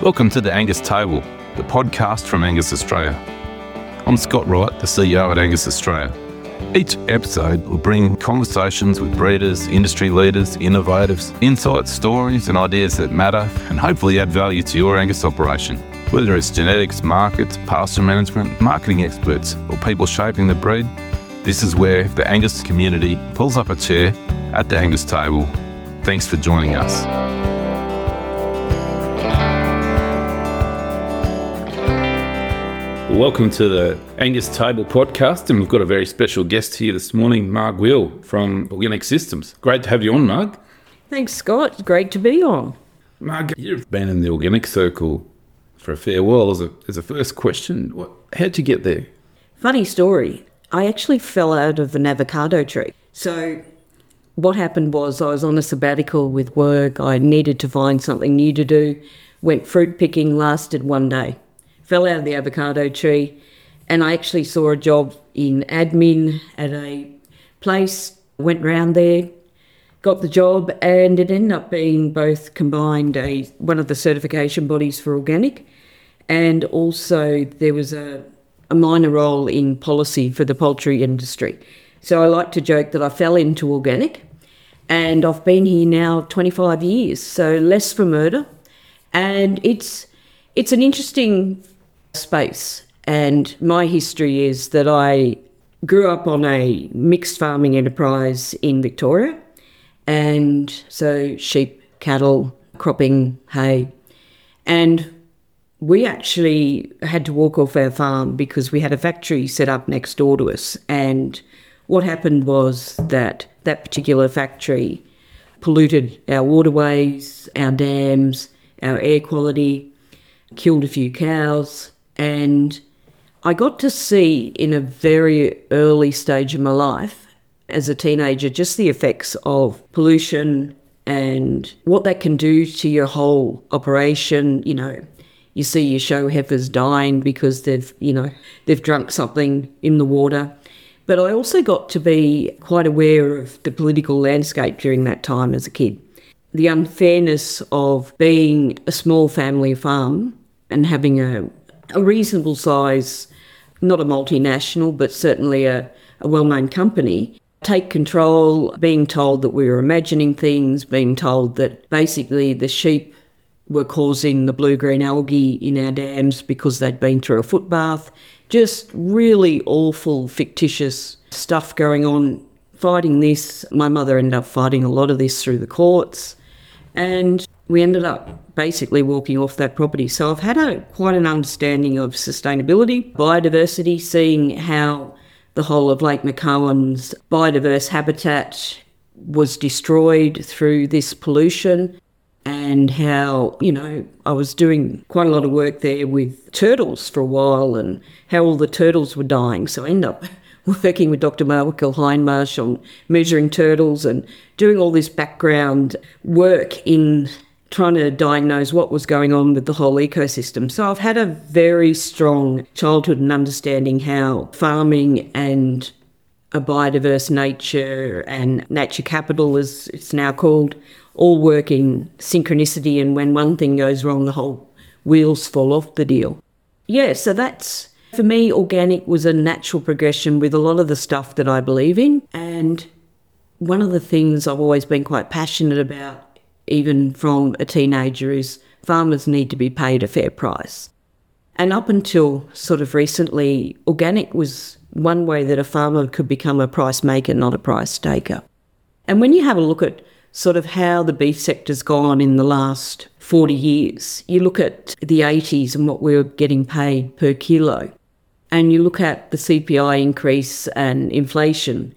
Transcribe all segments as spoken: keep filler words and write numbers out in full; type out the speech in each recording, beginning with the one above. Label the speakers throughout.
Speaker 1: Welcome to the Angus Table, the podcast from Angus Australia. I'm Scott Wright, the C E O at Angus Australia. Each episode will bring conversations with breeders, industry leaders, innovators, insights, stories and ideas that matter and hopefully add value to your Angus operation. Whether it's genetics, markets, pasture management, marketing experts or people shaping the breed, this is where the Angus community pulls up a chair at the Angus Table. Thanks for joining us. Welcome to the Angus Table podcast, and we've got a very special guest here this morning, Marg Will from Organic Systems. Great to have you on, Marg.
Speaker 2: Thanks, Scott. Great to be on.
Speaker 1: Marg, you've been in the organic circle for a fair while. As a, as a first question, what, how'd you get there?
Speaker 2: Funny story. I actually fell out of an avocado tree. So what happened was I was on a sabbatical with work. I needed to find something new to do. Went fruit picking, lasted one day. Fell out of the avocado tree, and I actually saw a job in admin at a place, went round there, got the job, and it ended up being both combined a one of the certification bodies for organic, and also there was a, a minor role in policy for the poultry industry. So I like to joke that I fell into organic, and I've been here now twenty-five years, so less for murder, and it's it's an interesting space. And my history is that I grew up on a mixed farming enterprise in Victoria, and so sheep, cattle, cropping, hay, and we actually had to walk off our farm because we had a factory set up next door to us. And what happened was that that particular factory polluted our waterways, our dams, our air quality, killed a few cows. And I got to see in a very early stage of my life as a teenager just the effects of pollution and what that can do to your whole operation. You know, you see your show heifers dying because they've, you know, they've drunk something in the water. But I also got to be quite aware of the political landscape during that time as a kid. The unfairness of being a small family farm and having a a reasonable size, not a multinational, but certainly a, a well-known company, take control, being told that we were imagining things, being told that basically the sheep were causing the blue-green algae in our dams because they'd been through a footbath. Just really awful, fictitious stuff going on. Fighting this, my mother ended up fighting a lot of this through the courts, and we ended up basically walking off that property. So I've had a quite an understanding of sustainability, biodiversity, seeing how the whole of Lake McCowan's biodiverse habitat was destroyed through this pollution, and how, you know, I was doing quite a lot of work there with turtles for a while and how all the turtles were dying. So I ended up working with Doctor Michael Hindmarsh on measuring turtles and doing all this background work in trying to diagnose what was going on with the whole ecosystem. So I've had a very strong childhood and understanding how farming and a biodiverse nature and nature capital, as it's now called, all work in synchronicity, and when one thing goes wrong, the whole wheels fall off the deal. Yeah, so that's, for me, organic was a natural progression with a lot of the stuff that I believe in. And one of the things I've always been quite passionate about, even from a teenager, is farmers need to be paid a fair price. And up until sort of recently, organic was one way that a farmer could become a price maker, not a price taker. And when you have a look at sort of how the beef sector's gone in the last forty years, you look at the eighties and what we were getting paid per kilo, and you look at the C P I increase and inflation,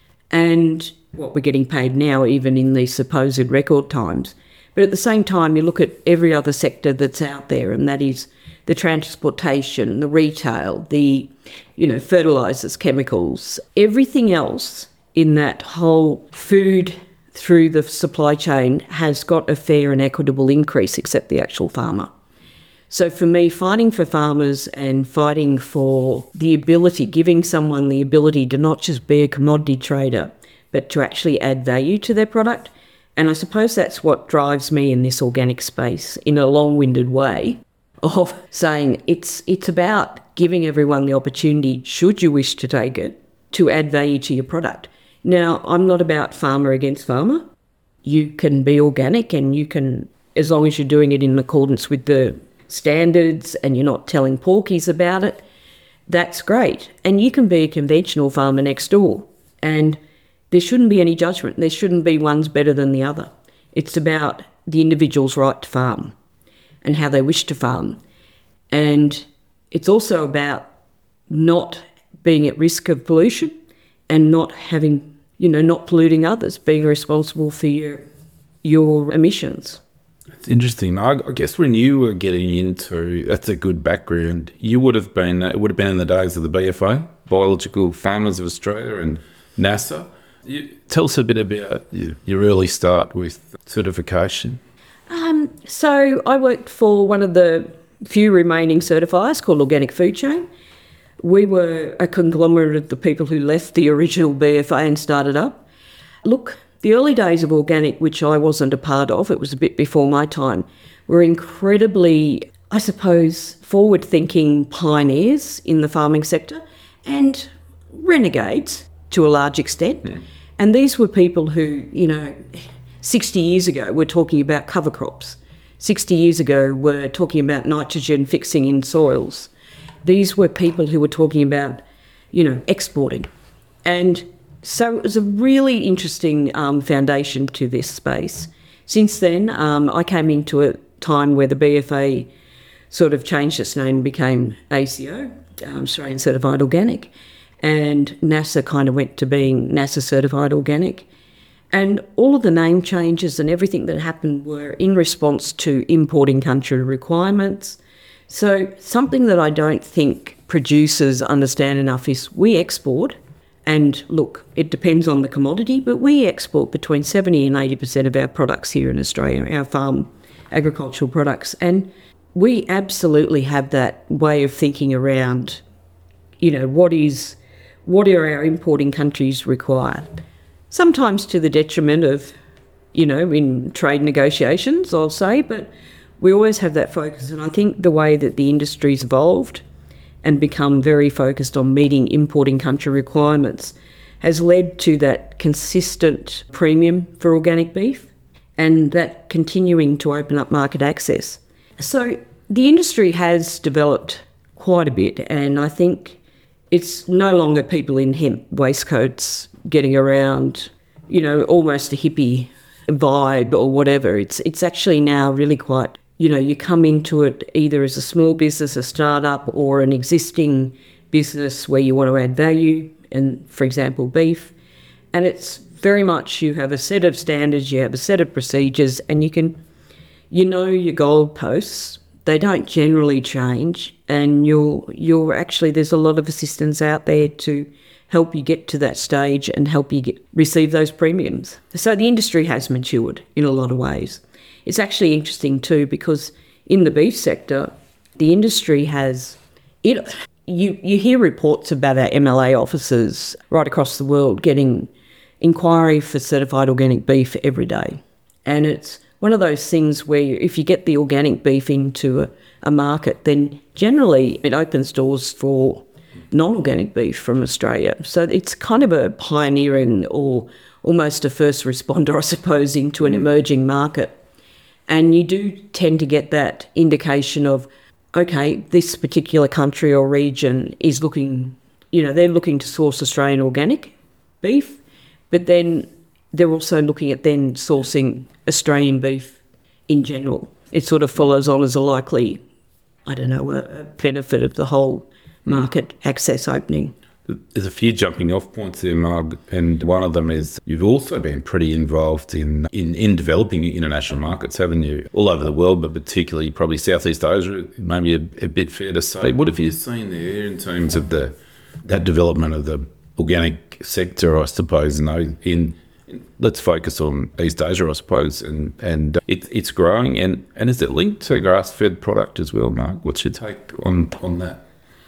Speaker 2: and what we're getting paid now, even in these supposed record times. But at the same time, you look at every other sector that's out there, and that is the transportation, the retail, the, you know, fertilisers, chemicals, everything else in that whole food through the supply chain has got a fair and equitable increase, except the actual farmer. So for me, fighting for farmers and fighting for the ability, giving someone the ability to not just be a commodity trader, but to actually add value to their product, And I suppose that's what drives me in this organic space in a long-winded way of saying it's it's about giving everyone the opportunity, should you wish to take it, to add value to your product. Now, I'm not about farmer against farmer. You can be organic and you can, as long as you're doing it in accordance with the standards and you're not telling porkies about it, that's great. And you can be a conventional farmer next door. And there shouldn't be any judgment. There shouldn't be one's better than the other. It's about the individual's right to farm and how they wish to farm. And it's also about not being at risk of pollution and not having, you know, not polluting others, being responsible for your your emissions.
Speaker 1: It's interesting. I, I guess when you were getting into, that's a good background. You would have been, it would have been in the days of the B F A, Biological Farmers of Australia, and NASA. You, tell us a bit about your, your early start with certification.
Speaker 2: Um, so I worked for one of the few remaining certifiers called Organic Food Chain. We were a conglomerate of the people who left the original B F A and started up. Look, the early days of organic, which I wasn't a part of, it was a bit before my time, were incredibly, I suppose, forward-thinking pioneers in the farming sector and renegades to a large extent. Yeah. And these were people who, you know, sixty years ago were talking about cover crops. sixty years ago were talking about nitrogen fixing in soils. These were people who were talking about, you know, exporting. And so it was a really interesting um, foundation to this space. Since then, um, I came into a time where the B F A sort of changed its name and became A C O, um, Australian Certified Organic, and NASA kind of went to being NASA Certified Organic. And all of the name changes and everything that happened were in response to importing country requirements. So something that I don't think producers understand enough is we export, and look, it depends on the commodity, but we export between seventy and eighty percent of our products here in Australia, our farm agricultural products. And we absolutely have that way of thinking around, you know, what is, what are our importing countries require? Sometimes to the detriment of, you know, in trade negotiations, I'll say, but we always have that focus. And I think the way that the industry's evolved and become very focused on meeting importing country requirements has led to that consistent premium for organic beef and that continuing to open up market access. So the industry has developed quite a bit, and I think it's no longer people in hemp waistcoats getting around, you know, almost a hippie vibe or whatever. It's it's actually now really quite, you know, you come into it either as a small business, a startup, or an existing business where you want to add value, and for example, beef. And it's very much you have a set of standards, you have a set of procedures, and you can, you know, your goalposts. They don't generally change, and you're you're actually, there's a lot of assistance out there to help you get to that stage and help you get, receive those premiums. So the industry has matured in a lot of ways. It's actually interesting too, because in the beef sector, the industry has, it. You, you hear reports about our M L A officers right across the world getting inquiry for certified organic beef every day. And it's one of those things where if you get the organic beef into a, a market, then generally it opens doors for non-organic beef from Australia. So it's kind of a pioneering or almost a first responder, I suppose, into an emerging market. And you do tend to get that indication of, okay, this particular country or region is looking, you know, they're looking to source Australian organic beef, but then they're also looking at then sourcing Australian beef in general. It sort of follows on as a likely, I don't know, a benefit of the whole market access opening.
Speaker 1: There's a few jumping off points there, Marg, and one of them is you've also been pretty involved in, in, in developing international markets, haven't you? All over the world, but particularly probably Southeast Asia, maybe a, a bit fair to say. What have you seen there in terms of the that development of the organic sector, I suppose, you know, in, in let's focus on East Asia, I suppose, and, and it, it's growing, and, and is it linked to grass-fed product as well, Marg? What's your take on, on that?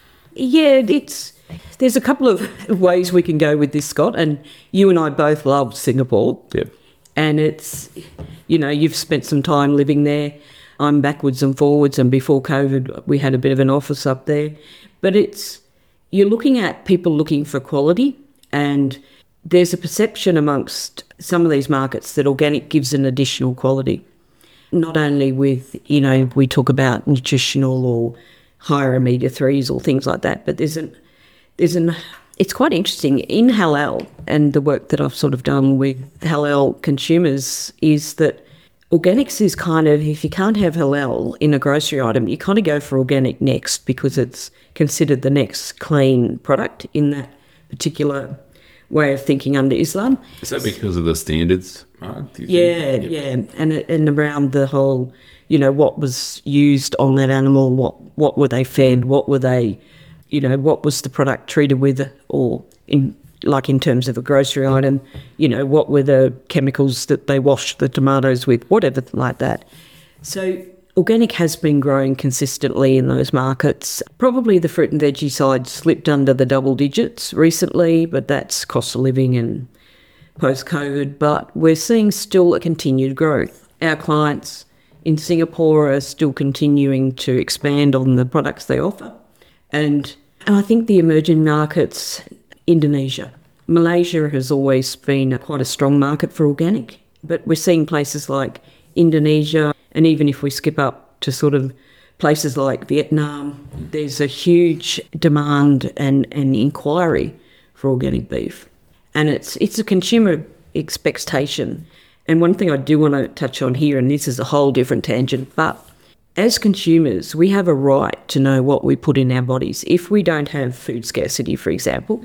Speaker 2: Yeah, it's... There's a couple of ways we can go with this, Scott, and you and I both love Singapore.
Speaker 1: Yep.
Speaker 2: And it's, you know, you've spent some time living there. I'm backwards and forwards, and before COVID, we had a bit of an office up there. But it's, you're looking at people looking for quality, and there's a perception amongst some of these markets that organic gives an additional quality. Not only with, you know, we talk about nutritional or higher omega threes or things like that, but there's an, there's an, it's quite interesting in halal, and the work that I've sort of done with halal consumers is that organics is kind of, if you can't have halal in a grocery item, you kind of go for organic next, because it's considered the next clean product in that particular way of thinking under Islam.
Speaker 1: Is that because of the standards, Mark?
Speaker 2: Yeah, yep. yeah, and and around the whole, you know, what was used on that animal, what what were they fed, what were they, you know, what was the product treated with, or in like in terms of a grocery item, you know, what were the chemicals that they washed the tomatoes with, whatever like that. So organic has been growing consistently in those markets. Probably the fruit and veggie side slipped under the double digits recently, but that's cost of living and post-COVID. But we're seeing still a continued growth. Our clients in Singapore are still continuing to expand on the products they offer. And, and I think the emerging markets, Indonesia, Malaysia has always been quite a strong market for organic. But we're seeing places like Indonesia, and even if we skip up to sort of places like Vietnam, there's a huge demand and, and inquiry for organic beef. And it's it's a consumer expectation. And one thing I do want to touch on here, and this is a whole different tangent, but as consumers, we have a right to know what we put in our bodies. If we don't have food scarcity, for example,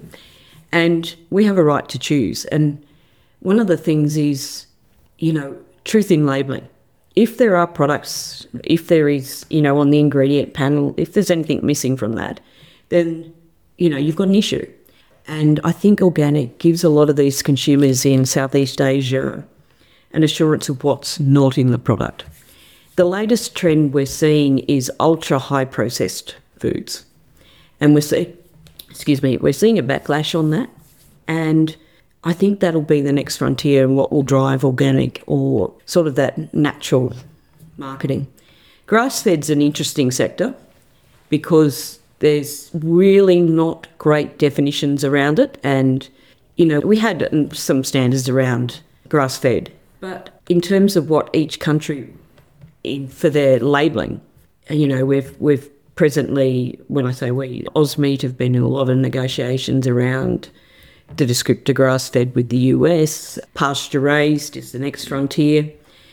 Speaker 2: and we have a right to choose. And one of the things is, you know, truth in labelling. If there are products, if there is, you know, on the ingredient panel, if there's anything missing from that, then, you know, you've got an issue. And I think organic gives a lot of these consumers in Southeast Asia an assurance of what's not in the product. The latest trend we're seeing is ultra-high processed foods. And we're seeing, excuse me, we're seeing a backlash on that. And I think that'll be the next frontier and what will drive organic, or sort of that natural marketing. Grass-fed's an interesting sector because there's really not great definitions around it. And, you know, we had some standards around grass-fed. But in terms of what each country, in, for their labelling, you know, we've, we've presently, when I say we, Ausmeat have been in a lot of negotiations around the descriptor grass-fed with the U S. Pasture-raised is the next frontier.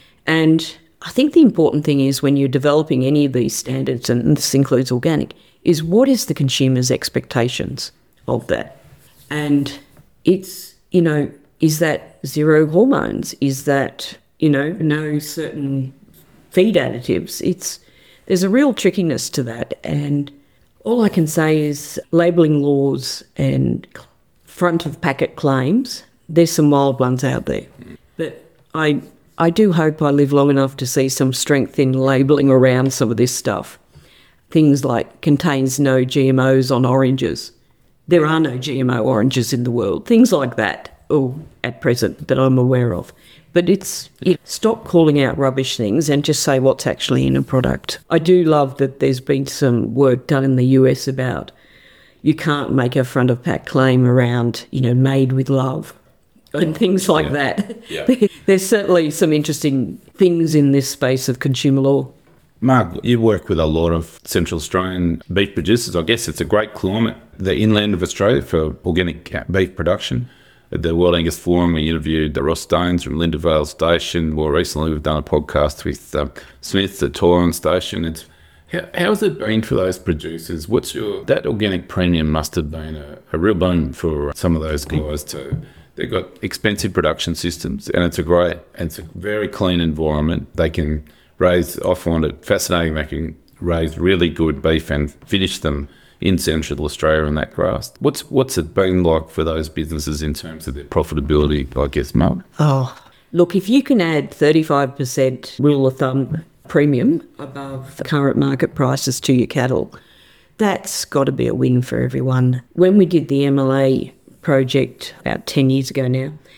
Speaker 2: And I think the important thing is when you're developing any of these standards, and this includes organic, is what is the consumer's expectations of that? And it's, you know, is that zero hormones? Is that, you know, no certain feed additives? It's, there's a real trickiness to that. And all I can say is labelling laws and front of packet claims, there's some wild ones out there. But I I do hope I live long enough to see some strength in labelling around some of this stuff. Things like contains no G M Os on oranges. There are no G M O oranges in the world. Things like that, or at present, that I'm aware of. But it's, it, stop calling out rubbish things and just say what's actually in a product. I do love that there's been some work done in the U S about you can't make a front of pack claim around, you know, made with love and things like yeah. that. Yeah. There's certainly some interesting things in this space of consumer law.
Speaker 1: Mark, you work with a lot of Central Australian beef producers. I guess it's a great climate, the inland of Australia, for organic beef production. At the World Angus Forum, we interviewed the Ross Stones from Lindavale Station. More recently, we've done a podcast with uh, Smith at Toylan Station. It's How, how's it been for those producers? What's your, that organic premium must have been a, a real boon for some of those guys too. They've got expensive production systems, and it's a great, it's a very clean environment. They can raise, I find it fascinating, they can raise really good beef and finish them in Central Australia in that grass. What's what's it been like for those businesses in terms of their profitability, I guess, Mark?
Speaker 2: Oh, look, if you can add thirty-five percent rule of thumb premium above current market prices to your cattle, that's got to be a win for everyone. When we did the M L A project about ten years ago now,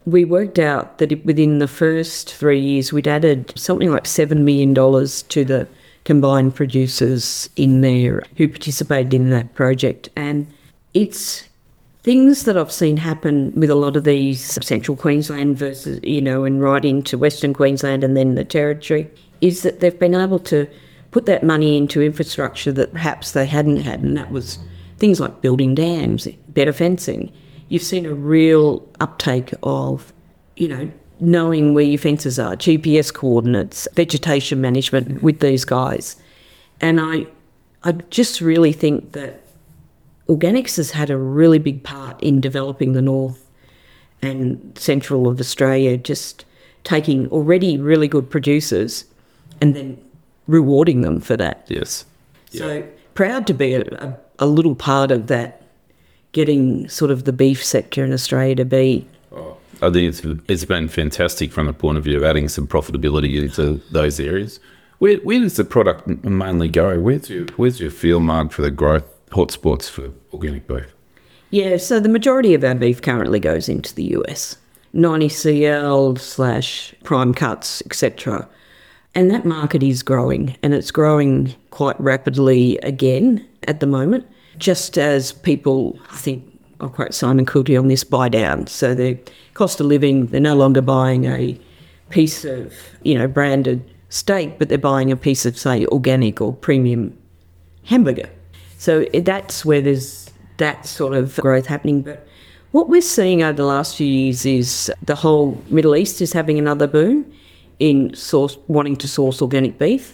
Speaker 2: we worked out that it, within the first three years, we'd added something like seven million dollars to the combined producers in there who participated in that project. And it's things that I've seen happen with a lot of these central Queensland versus, you know, and right into Western Queensland and then the Territory, is that they've been able to put that money into infrastructure that perhaps they hadn't had, and that was things like building dams, better fencing. You've seen a real uptake of, you know, knowing where your fences are, G P S coordinates, vegetation management with these guys. And I, I just really think that organics has had a really big part in developing the north and central of Australia, just taking already really good producers and then rewarding them for that.
Speaker 1: Yes.
Speaker 2: So
Speaker 1: Yeah.
Speaker 2: proud to be a, a, a little part of that, getting sort of the beef sector in Australia to be.
Speaker 1: Oh, I think it's, it's been fantastic from the point of view of adding some profitability into those areas. Where, where does the product mainly go? Where's your, where's your field mark for the growth hotspots for organic beef?
Speaker 2: Yeah, so the majority of our beef currently goes into the U S, ninety C L slash prime cuts, et cetera. And that market is growing, and it's growing quite rapidly again at the moment, just as people, I think, I'll quote Simon Coulty on this, buy down. So the cost of living, they're no longer buying a piece of, you know, branded steak, but they're buying a piece of, say, organic or premium hamburger. So that's where there's that sort of growth happening. But what we're seeing over the last few years is the whole Middle East is having another boom in source, wanting to source organic beef.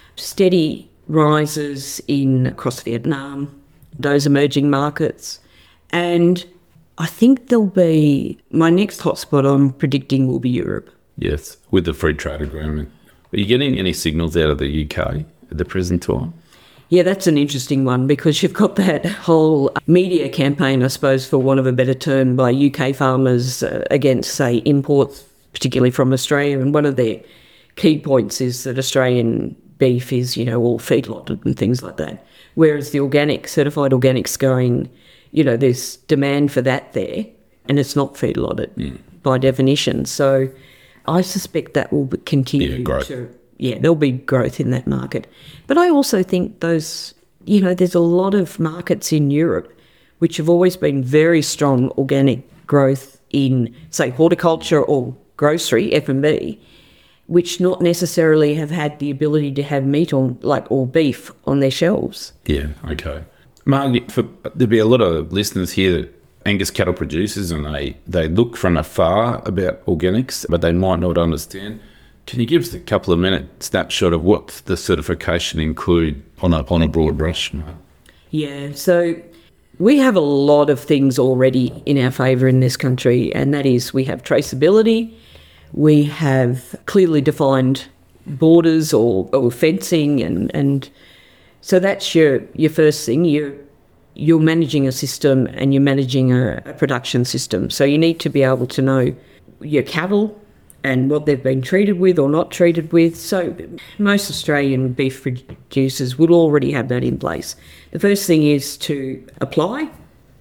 Speaker 2: Steady rises in across Vietnam, those emerging markets. And I think there'll be, my next hotspot I'm predicting will be Europe.
Speaker 1: Yes, with the free trade agreement. Are you getting any signals out of the U K at the present time?
Speaker 2: Yeah, that's an interesting one, because you've got that whole media campaign, I suppose, for want of a better term, by U K farmers uh, against, say, imports, particularly from Australia. And one of their key points is that Australian beef is, you know, all feedlotted and things like that. Whereas the organic, certified organics going, you know, there's demand for that there, and it's not feedlotted mm. by definition. So I suspect that will continue
Speaker 1: yeah, growth.
Speaker 2: to... Yeah, there'll be growth in that market. But I also think those, you know, there's a lot of markets in Europe which have always been very strong organic growth in, say, horticulture or grocery, F and B, which not necessarily have had the ability to have meat on, like, or beef on their shelves.
Speaker 1: Yeah, okay. Margie, for, there'll be a lot of listeners here that Angus cattle producers, and they, they look from afar about organics, but they might not understand. Can you give us a couple of minute snapshot of what the certification include on a, on a broad brush?
Speaker 2: Yeah, so we have a lot of things already in our favour in this country, and that is we have traceability, we have clearly defined borders or, or fencing, and, and so that's your, your first thing. You're, you're managing a system and you're managing a, a production system. So you need to be able to know your cattle and what they've been treated with or not treated with. So most Australian beef producers would already have that in place. The first thing is to apply.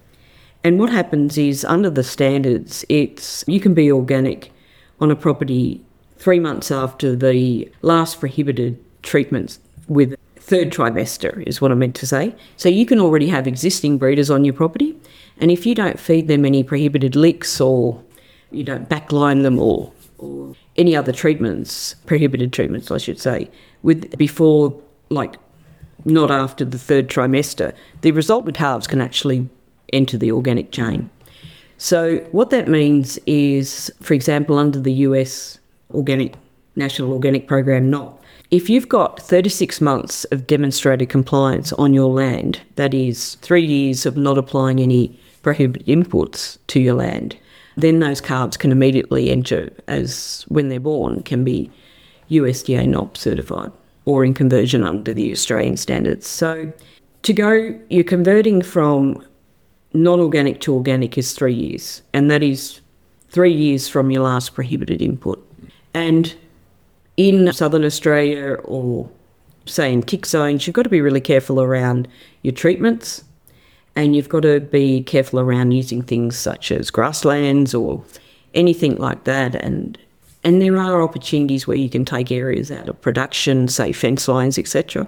Speaker 2: And what happens is, under the standards, it's you can be organic on a property three months after the last prohibited treatments with third trimester, is what I meant to say. So you can already have existing breeders on your property, and if you don't feed them any prohibited licks, or you don't backline them, or or any other treatments, prohibited treatments, I should say, with before, like, not after the third trimester, the resultant calves can actually enter the organic chain. So what that means is, for example, under the U S Organic National Organic Program, N O P, if you've got thirty-six months of demonstrated compliance on your land, that is three years of not applying any prohibited inputs to your land, then those calves can immediately enter, as when they're born, can be U S D A N O P certified, or in conversion under the Australian standards. So to go, you're converting from non-organic to organic is three years, and that is three years from your last prohibited input. And in Southern Australia, or say in tick zones, you've got to be really careful around your treatments, and you've got to be careful around using things such as grasslands or anything like that. And and there are opportunities where you can take areas out of production, say fence lines, et cetera,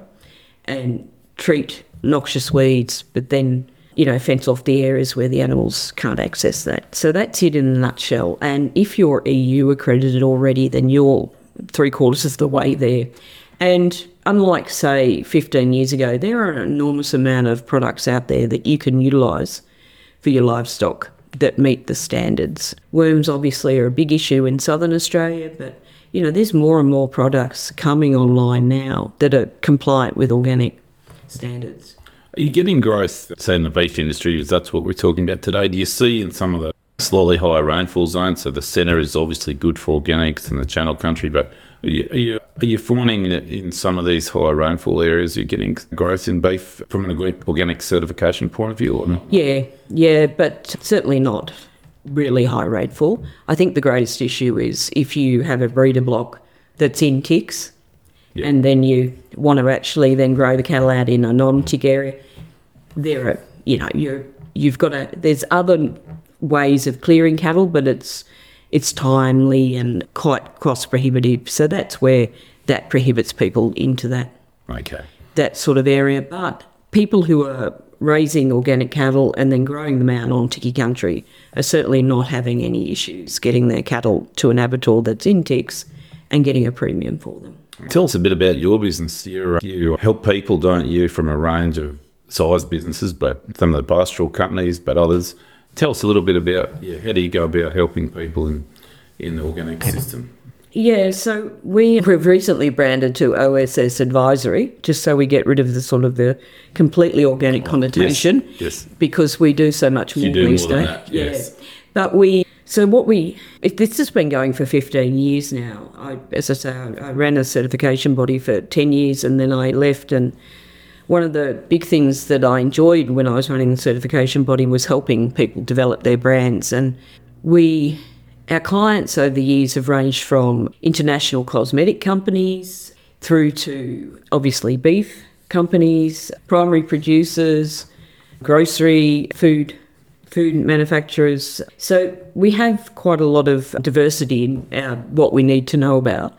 Speaker 2: and treat noxious weeds, but then, you know, fence off the areas where the animals can't access that. So that's it in a nutshell. And if you're E U accredited already, then you're three quarters of the way there. And unlike, say, fifteen years ago, there are an enormous amount of products out there that you can utilise for your livestock that meet the standards. Worms obviously are a big issue in southern Australia, but, you know, there's more and more products coming online now that are compliant with organic standards.
Speaker 1: Are you getting growth, say, in the beef industry, because that's what we're talking about today? Do you see in some of the slightly higher rainfall zones, so the centre is obviously good for organics and the channel country, but are you, are you, are you finding that in some of these higher rainfall areas you're getting growth in beef from an organic certification point of view? Or not?
Speaker 2: Yeah, yeah, but certainly not really high rainfall. I think the greatest issue is if you have a breeder block that's in ticks, yeah, and then you want to actually then grow the cattle out in a non-tick area, there are, you know, you're, you've got to, there's other ways of clearing cattle, but it's it's timely and quite cost prohibitive. So that's where that prohibits people into that,
Speaker 1: okay,
Speaker 2: that sort of area. But people who are raising organic cattle and then growing them out on ticky country are certainly not having any issues getting their cattle to an abattoir that's in ticks and getting a premium for them.
Speaker 1: Tell us a bit about your business. You you help people, don't you, from a range of size businesses, but some of the pastoral companies, but others. Tell us a little bit about, yeah, how do you go about helping people in, in the organic system?
Speaker 2: Yeah, so we, we've recently branded to O S S Advisory, just so we get rid of the sort of the completely organic connotation.
Speaker 1: Yes, yes.
Speaker 2: Because we do so much more
Speaker 1: you do
Speaker 2: these
Speaker 1: more than
Speaker 2: days.
Speaker 1: that, yes.
Speaker 2: Yeah. But we, so what we, it, this has been going for fifteen years now. I, as I say, I, I ran a certification body for ten years and then I left, and one of the big things that I enjoyed when I was running the certification body was helping people develop their brands. And we, our clients over the years have ranged from international cosmetic companies through to obviously beef companies, primary producers, grocery, food, food manufacturers. So we have quite a lot of diversity in our, what we need to know about.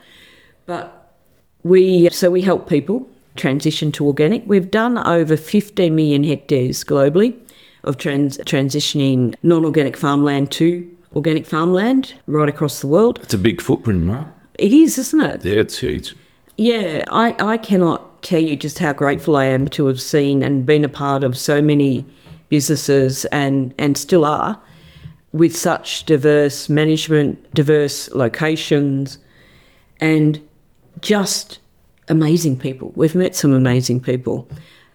Speaker 2: But we, so we help people transition to organic. We've done over fifteen million hectares globally of trans- transitioning non-organic farmland to organic farmland right across the world.
Speaker 1: It's a big footprint, right?
Speaker 2: It is, isn't it?
Speaker 1: Yeah, it's huge.
Speaker 2: Yeah, I, I cannot tell you just how grateful I am to have seen and been a part of so many businesses and, and still are with such diverse management, diverse locations, and just amazing people. We've met some amazing people.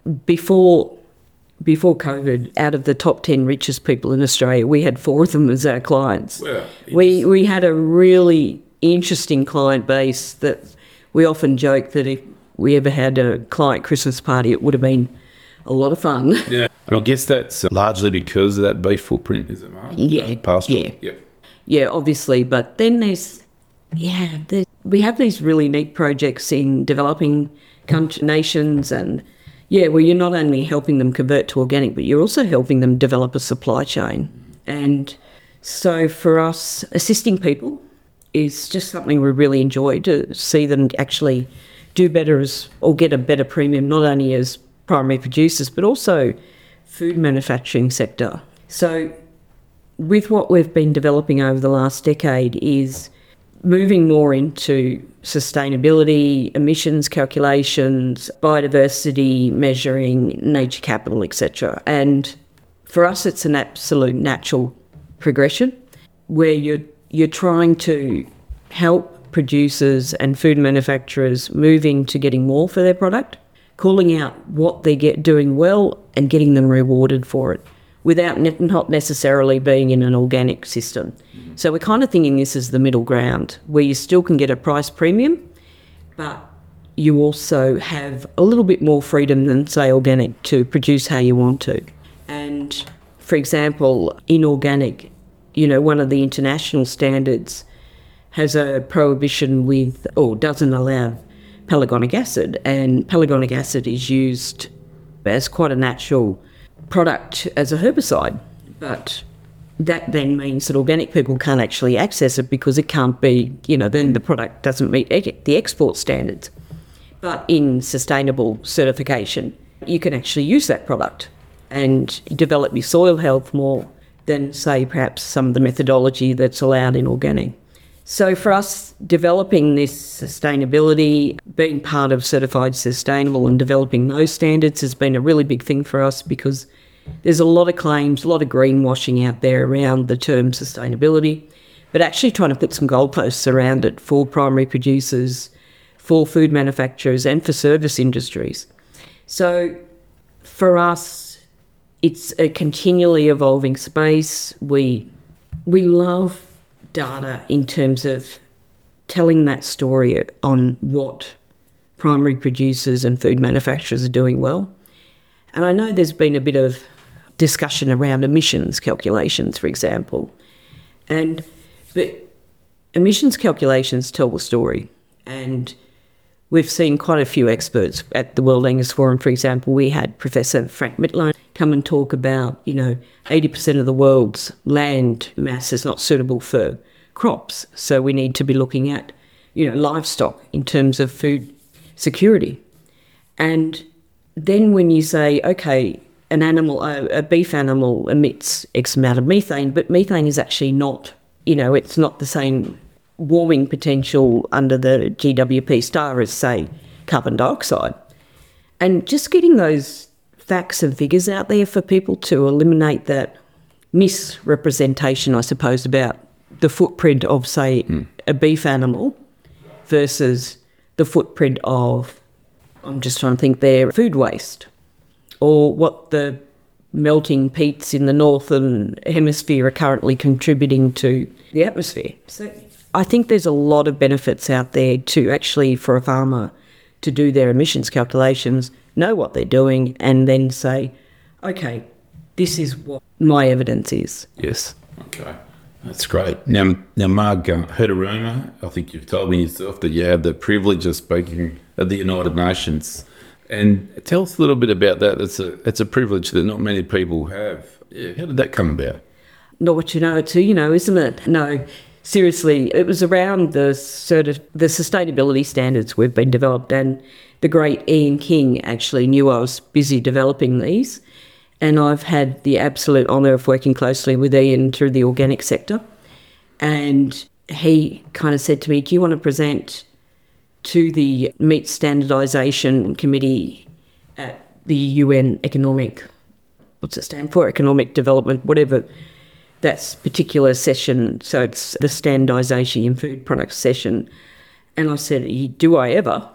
Speaker 2: Before before COVID, out of the top ten richest people in Australia, we had four of them as our clients.
Speaker 1: Well,
Speaker 2: we we had a really interesting client base that we often joke that if we ever had a client Christmas party, it would have been a lot of fun.
Speaker 1: Yeah, and I guess that's largely because of that beef footprint, is it, Mark?
Speaker 2: Yeah,
Speaker 1: Pastoral.
Speaker 2: yeah,
Speaker 1: yeah,
Speaker 2: yeah. Obviously, but then there's yeah, there's, we have these really neat projects in developing country, nations, and yeah, where you're not only helping them convert to organic, but you're also helping them develop a supply chain. And so for us, assisting people is just something we really enjoy, to see them actually do better as, or get a better premium, not only as primary producers, but also food manufacturing sector. So with what we've been developing over the last decade is moving more into sustainability, emissions calculations, biodiversity measuring, nature capital, et cetera. And for us, it's an absolute natural progression where you're you're trying to help producers and food manufacturers moving to getting more for their product, calling out what they get doing well and getting them rewarded for it, without ne- not necessarily being in an organic system. Mm-hmm. So we're kind of thinking this is the middle ground, where you still can get a price premium, but you also have a little bit more freedom than, say, organic to produce how you want to. And, for example, in organic, you know, one of the international standards has a prohibition with, or doesn't allow pelargonic acid, and pelargonic acid is used as quite a natural product as a herbicide, but that then means that organic people can't actually access it because it can't be, you know, then the product doesn't meet the export standards. But in sustainable certification, you can actually use that product and develop your soil health more than, say, perhaps some of the methodology that's allowed in organic. So for us, developing this sustainability, being part of Certified Sustainable and developing those standards has been a really big thing for us, because there's a lot of claims, a lot of greenwashing out there around the term sustainability, but actually trying to put some goalposts around it for primary producers, for food manufacturers and for service industries. So for us, it's a continually evolving space. We we love data in terms of telling that story on what primary producers and food manufacturers are doing well. And I know there's been a bit of discussion around emissions calculations, for example. And but emissions calculations tell the story. And we've seen quite a few experts at the World Angus Forum, for example. We had Professor Frank Mitloehner come and talk about, you know, eighty percent of the world's land mass is not suitable for crops. So we need to be looking at, you know, livestock in terms of food security. And then when you say, okay, an animal, a, a beef animal emits X amount of methane, but methane is actually not, you know, it's not the same warming potential under the G W P star as, say, carbon dioxide. And just getting those facts and figures out there for people to eliminate that misrepresentation, I suppose, about the footprint of, say, mm. a beef animal versus the footprint of, I'm just trying to think there, food waste, or what the melting peats in the northern hemisphere are currently contributing to the atmosphere. So I think there's a lot of benefits out there to actually, for a farmer, to do their emissions calculations, know what they're doing, and then say, okay, this is what my evidence is.
Speaker 1: Yes. Okay. That's great. Now, now Marg, uh, heard a rumour, I think you've told me yourself, that you had the privilege of speaking at the United Nations. And tell us a little bit about that. It's a it's a privilege that not many people have. Yeah, how did that come about?
Speaker 2: Not what you know it to, you know, isn't it? No, seriously, it was around the sort of the sustainability standards we've been developed, and the great Ian King actually knew I was busy developing these, and I've had the absolute honour of working closely with Ian through the organic sector, and he kind of said to me, do you want to present to the Meat Standardisation Committee at the U N Economic, what's it stand for? Economic Development, whatever that particular session. So it's the Standardisation in Food Products session. And I said, do I ever?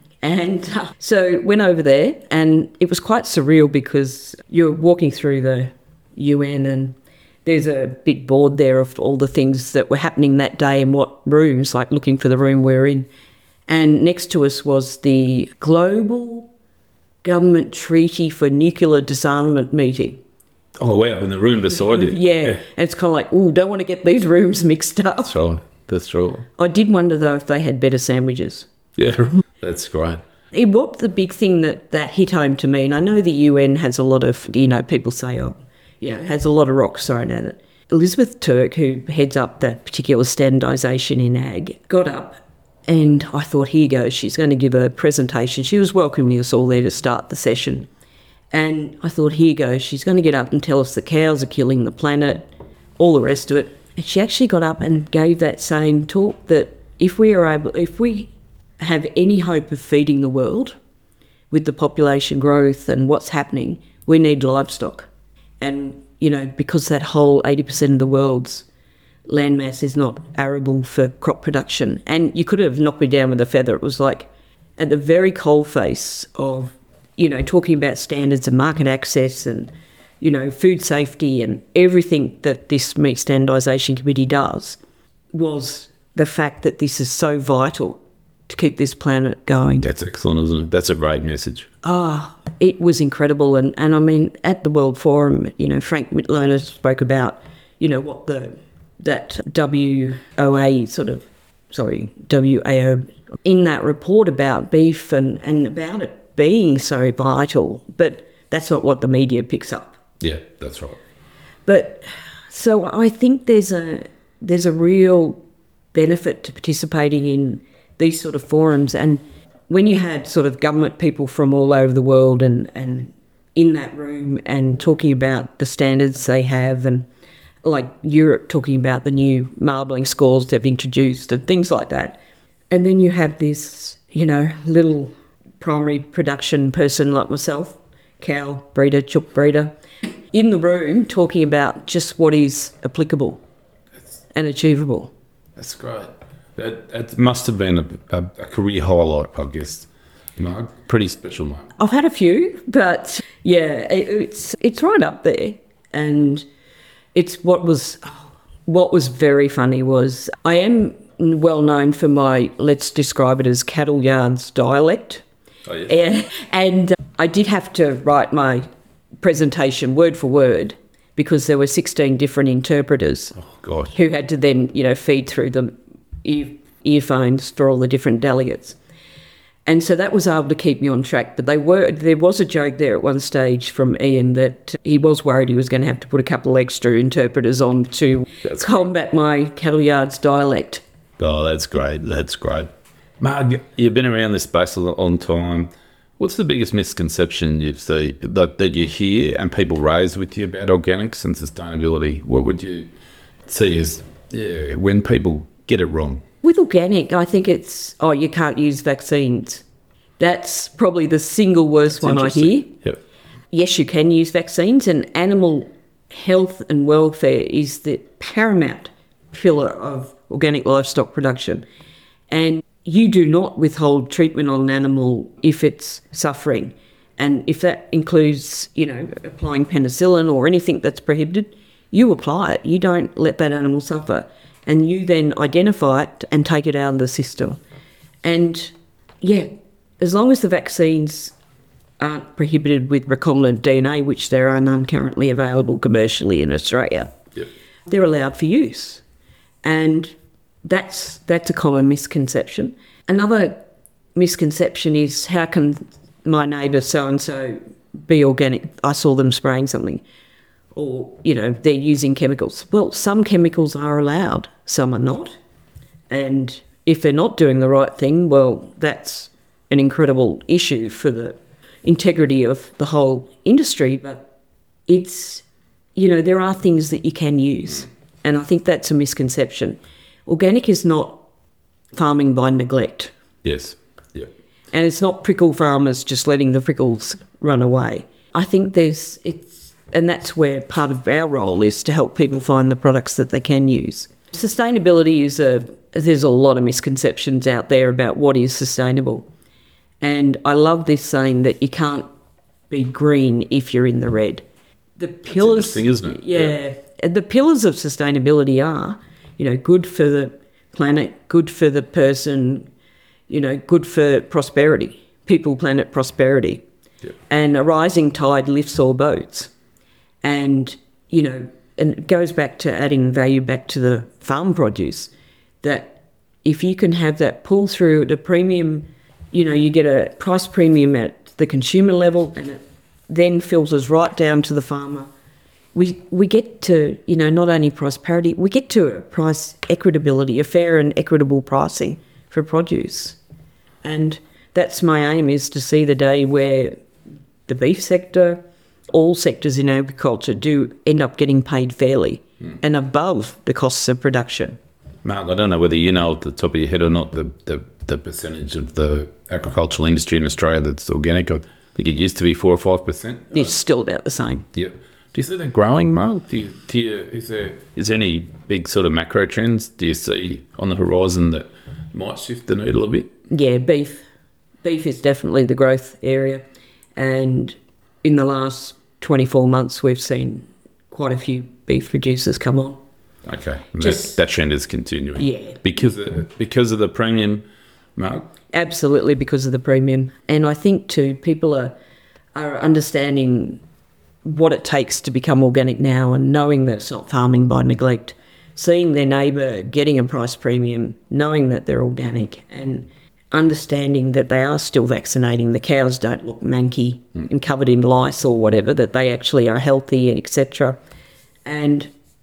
Speaker 2: And uh, so went over there, and it was quite surreal because you're walking through the U N and there's a big board there of all the things that were happening that day and what rooms, like looking for the room we're in. And next to us was the Global Government Treaty for Nuclear Disarmament meeting.
Speaker 1: Oh, wow, in the room beside you.
Speaker 2: Yeah, yeah. And it's kind of like, ooh, don't want to get these rooms mixed up.
Speaker 1: That's right, that's right.
Speaker 2: I did wonder, though, if they had better sandwiches.
Speaker 1: Yeah, that's great.
Speaker 2: It, what the big thing that, that hit home to me, and I know the U N has a lot of, you know, people say, oh, yeah, it has a lot of rocks thrown at it. Elizabeth Turk, who heads up that particular standardisation in ag, got up. And I thought, here goes, she's going to give a presentation. She was welcoming us all there to start the session. And I thought, here goes, she's going to get up and tell us the cows are killing the planet, all the rest of it. And she actually got up and gave that same talk that if we are able, if we have any hope of feeding the world with the population growth and what's happening, we need livestock. And, you know, because that whole eighty percent of the world's landmass is not arable for crop production. And you could have knocked me down with a feather. It was like at the very coalface of, you know, talking about standards and market access and, you know, food safety and everything that this Meat Standardisation Committee does, was the fact that this is so vital to keep this planet going.
Speaker 1: That's excellent, isn't it? That's a great message.
Speaker 2: Ah, oh, it was incredible. And, and I mean, at the World Forum, you know, Frank Mitloehner spoke about, you know, what the that W O A sort of, sorry, W A O, in that report about beef and, and about it being so vital, but that's not what the media picks up.
Speaker 1: Yeah, that's right.
Speaker 2: But So I think there's a there's a real benefit to participating in these sort of forums. And when you had sort of government people from all over the world and, and in that room and talking about the standards they have, and like Europe talking about the new marbling scores they've introduced and things like that. And then you have this, you know, little primary production person like myself, cow breeder, chook breeder, in the room talking about just what is applicable and achievable.
Speaker 1: That's great. That, that must have been a, a, a career highlight, I guess. No, pretty special, mate.
Speaker 2: I've had a few, but yeah, it, it's it's right up there. And it's what was what was very funny was I am well known for my, let's describe it as cattle yards dialect.
Speaker 1: Oh, yeah.
Speaker 2: And, and I did have to write my presentation word for word because there were sixteen different interpreters
Speaker 1: oh, God.
Speaker 2: who had to then, you know, feed through the ear, earphones for all the different delegates. And so that was able to keep me on track. But they were there was a joke there at one stage from Ian that he was worried he was going to have to put a couple of extra interpreters on to that's combat great. my cattle yards dialect.
Speaker 1: Oh, that's great. That's great. Marg, you've been around this space a long time. What's the biggest misconception you see that, that you hear and people raise with you about organics and sustainability? What would you see as yeah, when people get it wrong?
Speaker 2: With organic, I think it's, oh, you can't use vaccines. That's probably the single worst That's one I hear.
Speaker 1: Yep.
Speaker 2: Yes, you can use vaccines, and animal health and welfare is the paramount pillar of organic livestock production. And you do not withhold treatment on an animal if it's suffering. And if that includes, you know, applying penicillin or anything that's prohibited, you apply it. You don't let that animal suffer. And you then identify it and take it out of the system. And, yeah, as long as the vaccines aren't prohibited with recombinant D N A, which there are none currently available commercially in Australia,
Speaker 1: yep.
Speaker 2: they're allowed for use. And that's that's a common misconception. Another misconception is, how can my neighbour so-and-so be organic? I saw them spraying something. Or, you know, they're using chemicals. Well, some chemicals are allowed, some are not. And if they're not doing the right thing, well, that's an incredible issue for the integrity of the whole industry. But it's, you know, there are things that you can use. And I think that's a misconception. Organic is not farming by neglect.
Speaker 1: Yes, yeah.
Speaker 2: And it's not prickle farmers just letting the prickles run away. I think there's, it's, and that's where part of our role is to help people find the products that they can use. Sustainability is a, there's a lot of misconceptions out there about what is sustainable. And I love this saying that you can't be green if you're in the red. The pillars,
Speaker 1: that's interesting, isn't it?
Speaker 2: Yeah, yeah. The pillars of sustainability are, you know, good for the planet, good for the person, you know, good for prosperity, people, planet, prosperity.
Speaker 1: Yeah. And
Speaker 2: a rising tide lifts all boats. And, you know, and it goes back to adding value back to the farm produce, that if you can have that pull through at a premium, you know, you get a price premium at the consumer level and it then filters right down to the farmer. We we get to, you know, not only price parity, we get to a price equitability, a fair and equitable pricing for produce. And that's my aim, is to see the day where the beef sector, all sectors in agriculture do end up getting paid fairly mm. and above the costs of production.
Speaker 1: Mark, I don't know whether you know off the top of your head or not the, the, the percentage of the agricultural industry in Australia that's organic. I think it used to be four or five percent.
Speaker 2: It's still about the same.
Speaker 1: Yep. Do you see that growing, Mark? Do you, do you, is there is there any big sort of macro trends do you see on the horizon that might shift the needle a bit?
Speaker 2: Yeah, beef. Beef is definitely the growth area. And in the last twenty-four months, we've seen quite a few beef producers come on.
Speaker 1: Okay, Just, that, that trend is continuing.
Speaker 2: Yeah.
Speaker 1: Because of, because of the premium, Mark?
Speaker 2: Absolutely, because of the premium. And I think, too, people are are understanding what it takes to become organic now and knowing that it's not farming by neglect, seeing their neighbour getting a price premium, knowing that they're organic, and understanding that they are still vaccinating. The cows don't look manky mm. and covered in lice or whatever, that they actually are healthy, et cetera. And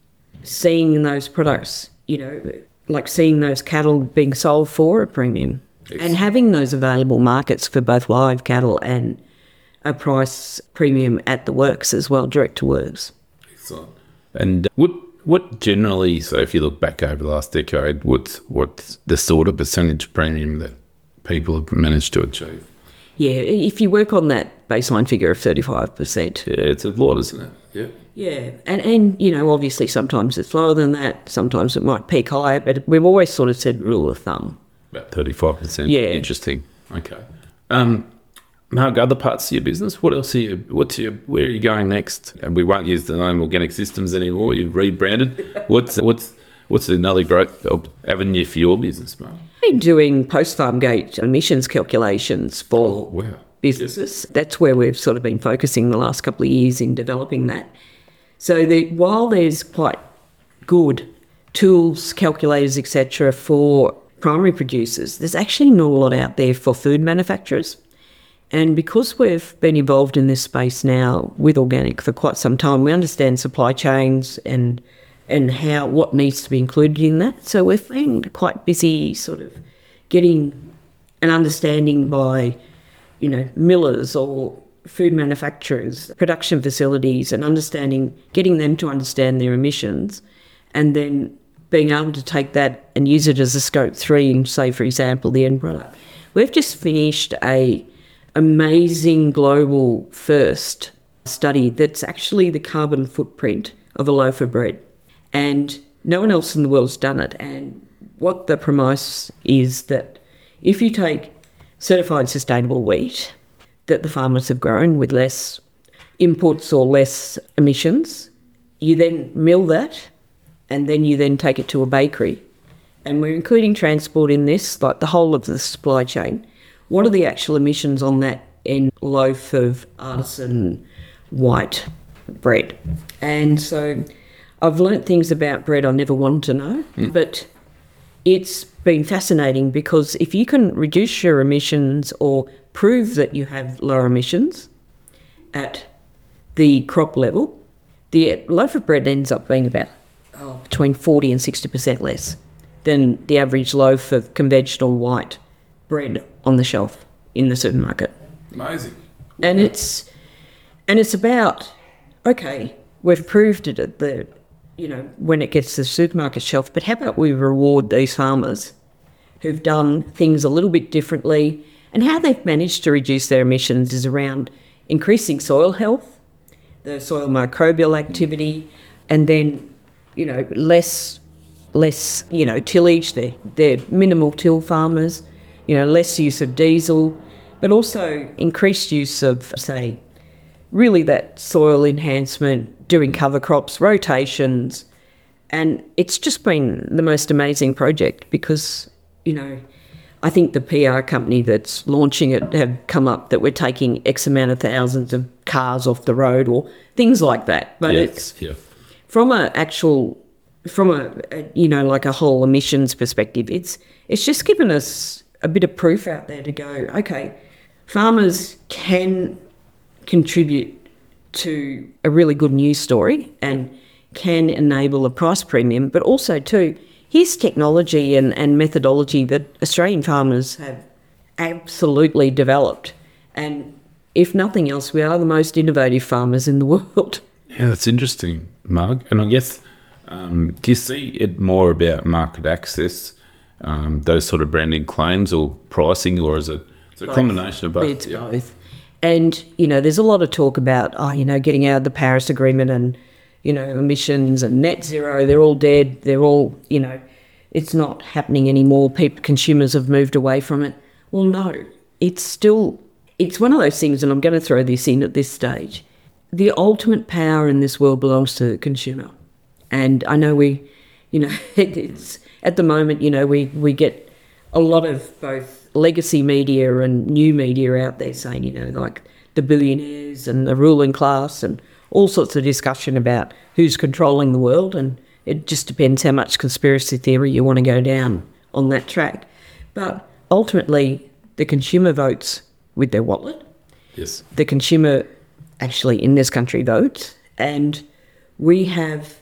Speaker 2: seeing those products, you know, like seeing those cattle being sold for a premium. Yes. And having those available markets for both live cattle and a price premium at the works as well, direct to works.
Speaker 1: Excellent. And what what generally, so if you look back over the last decade, what's what's the sort of percentage premium that people have managed to achieve?
Speaker 2: Yeah, if you work on that baseline figure of thirty-five percent.
Speaker 1: Yeah, it's a lot, isn't it? Yeah.
Speaker 2: Yeah, and, and, you know, obviously sometimes it's lower than that, sometimes it might peak higher, but we've always sort of said rule of thumb.
Speaker 1: About thirty-five percent.
Speaker 2: Yeah.
Speaker 1: Interesting. Okay. Um, Mark, other parts of your business, what else are you, what's your, where are you going next? And we won't use the name Organic Systems anymore, you've rebranded. What's what's what's another growth avenue for your business, Mark?
Speaker 2: I've been doing post-farm gate emissions calculations for
Speaker 1: oh, wow.
Speaker 2: businesses. Yes. That's where we've sort of been focusing the last couple of years in developing that. So the, while there's quite good tools, calculators, et cetera for primary producers, there's actually not a lot out there for food manufacturers. And because we've been involved in this space now with organic for quite some time, we understand supply chains and and how what needs to be included in that. So we've been quite busy sort of getting an understanding by, you know, millers or food manufacturers, production facilities, and understanding, getting them to understand their emissions, and then being able to take that and use it as a scope three in, say, for example, the end product. We've just finished a amazing global first study that's actually the carbon footprint of a loaf of bread. And no one else in the world's done it. And what the premise is that if you take certified sustainable wheat that the farmers have grown with less inputs or less emissions, you then mill that, and then you then take it to a bakery. And we're including transport in this, like the whole of the supply chain. What are the actual emissions on that end loaf of artisan white bread? And so I've learnt things about bread I never wanted to know, mm. but it's been fascinating because if you can reduce your emissions or prove that you have lower emissions at the crop level, the loaf of bread ends up being about oh, between forty and sixty percent less than the average loaf of conventional white bread on the shelf in the supermarket.
Speaker 1: Amazing.
Speaker 2: And it's and it's about, okay, we've proved it at the, you know, when it gets to the supermarket shelf, but how about we reward these farmers who've done things a little bit differently, and how they've managed to reduce their emissions is around increasing soil health, the soil microbial activity, and then, you know, less, less, you know, tillage. They're, they're minimal till farmers, you know, less use of diesel, but also increased use of, say, really that soil enhancement, doing cover crops, rotations. And it's just been the most amazing project because, you know, I think the P R company that's launching it have come up that we're taking X amount of thousands of cars off the road or things like that. But yes, it's yeah. from a actual, from a, a, you know, like a whole emissions perspective, it's it's just given us a bit of proof out there to go, okay, farmers can contribute to a really good news story and can enable a price premium, but also too, here's technology and, and methodology that Australian farmers have absolutely developed. And if nothing else, we are the most innovative farmers in the world.
Speaker 1: Yeah, that's interesting, Mark. And I guess, um, do you see it more about market access, um, those sort of branding claims, or pricing, or is it it's a both. combination of both?
Speaker 2: It's yeah. both. And, you know, there's a lot of talk about, oh, you know, getting out of the Paris Agreement and, you know, emissions and net zero, they're all dead. They're all, you know, it's not happening anymore. People, consumers have moved away from it. Well, no, it's still, it's one of those things, and I'm going to throw this in at this stage. The ultimate power in this world belongs to the consumer. And I know we, you know, it's at the moment, you know, we, we get a lot of both legacy media and new media out there saying, you know, like the billionaires and the ruling class and all sorts of discussion about who's controlling the world, and it just depends how much conspiracy theory you want to go down on that track. But ultimately, the consumer votes with their wallet.
Speaker 1: Yes.
Speaker 2: The consumer actually in this country votes, and we have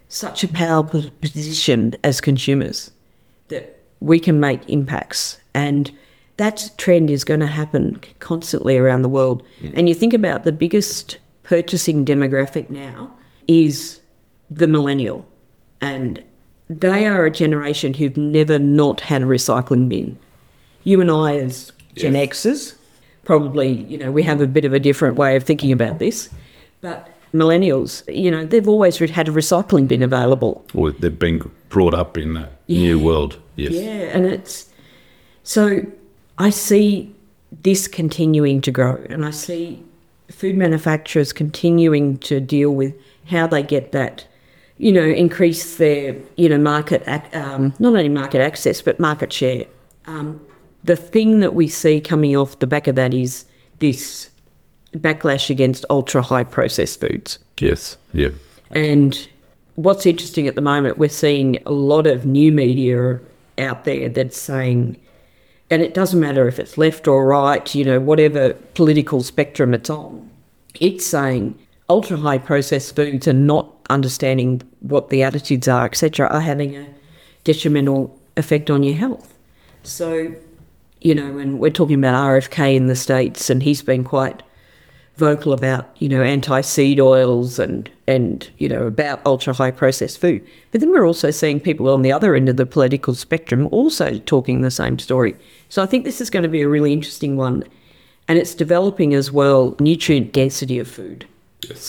Speaker 2: such a powerful position as consumers that we can make impacts, and that trend is going to happen constantly around the world. Yeah. And you think about the biggest purchasing demographic now is the millennial, and they are a generation who've never not had a recycling bin. You and I as Gen yes. Xers, probably, you know, we have a bit of a different way of thinking about this, but millennials, you know, they've always had a recycling bin available.
Speaker 1: Or they've been brought up in that yeah. new world, yes.
Speaker 2: Yeah, and it's, so I see this continuing to grow, and I see food manufacturers continuing to deal with how they get that, you know, increase their, you know, market, um, not only market access, but market share. Um, the thing that we see coming off the back of that is this backlash against ultra-high processed foods.
Speaker 1: Yes, yeah.
Speaker 2: And what's interesting at the moment, we're seeing a lot of new media out there that's saying, and it doesn't matter if it's left or right, you know, whatever political spectrum it's on, it's saying ultra-high processed foods and not understanding what the additives are, et cetera, are having a detrimental effect on your health. So, you know, and we're talking about R F K in the States, and he's been quite vocal about, you know, anti-seed oils and, and you know, about ultra-high processed food. But then we're also seeing people on the other end of the political spectrum also talking the same story. So I think this is going to be a really interesting one. And it's developing as well nutrient density of food.
Speaker 1: Yes.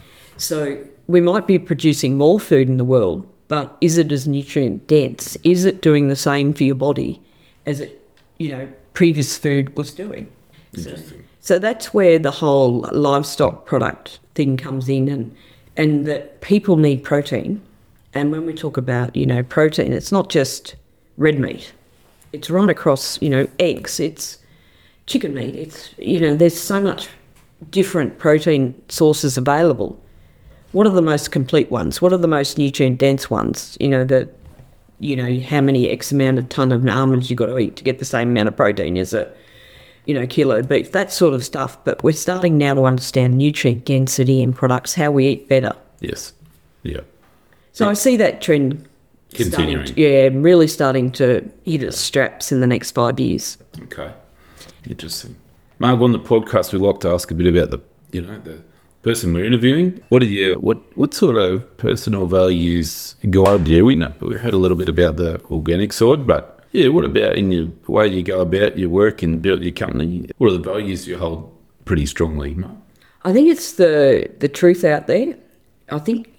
Speaker 2: So we might be producing more food in the world, but is it as nutrient dense? Is it doing the same for your body as it, you know, previous food was doing? So, so that's where the whole livestock product thing comes in, and and that people need protein. And when we talk about, you know, protein, it's not just red meat. It's right across, you know, eggs, it's chicken meat. It's, you know, there's so much different protein sources available. What are the most complete ones? What are the most nutrient dense ones? You know, that, you know, how many X amount of ton of almonds you've got to eat to get the same amount of protein as a, you know, kilo of beef, that sort of stuff. But we're starting now to understand nutrient density in products, how we eat better.
Speaker 1: Yes. Yeah.
Speaker 2: So yeah. I see that trend
Speaker 1: continuing.
Speaker 2: To, yeah, really starting to hit its straps in the next five years.
Speaker 1: Okay. Interesting. Marg, on the podcast, we like to ask a bit about the, you know, the person we're interviewing. What are you, what, what sort of personal values guide you? We know, we heard a little bit about the organic side, but yeah, what about in your way you go about your work and build your company? What are the values you hold pretty strongly?
Speaker 2: I think it's the the truth out there. I think,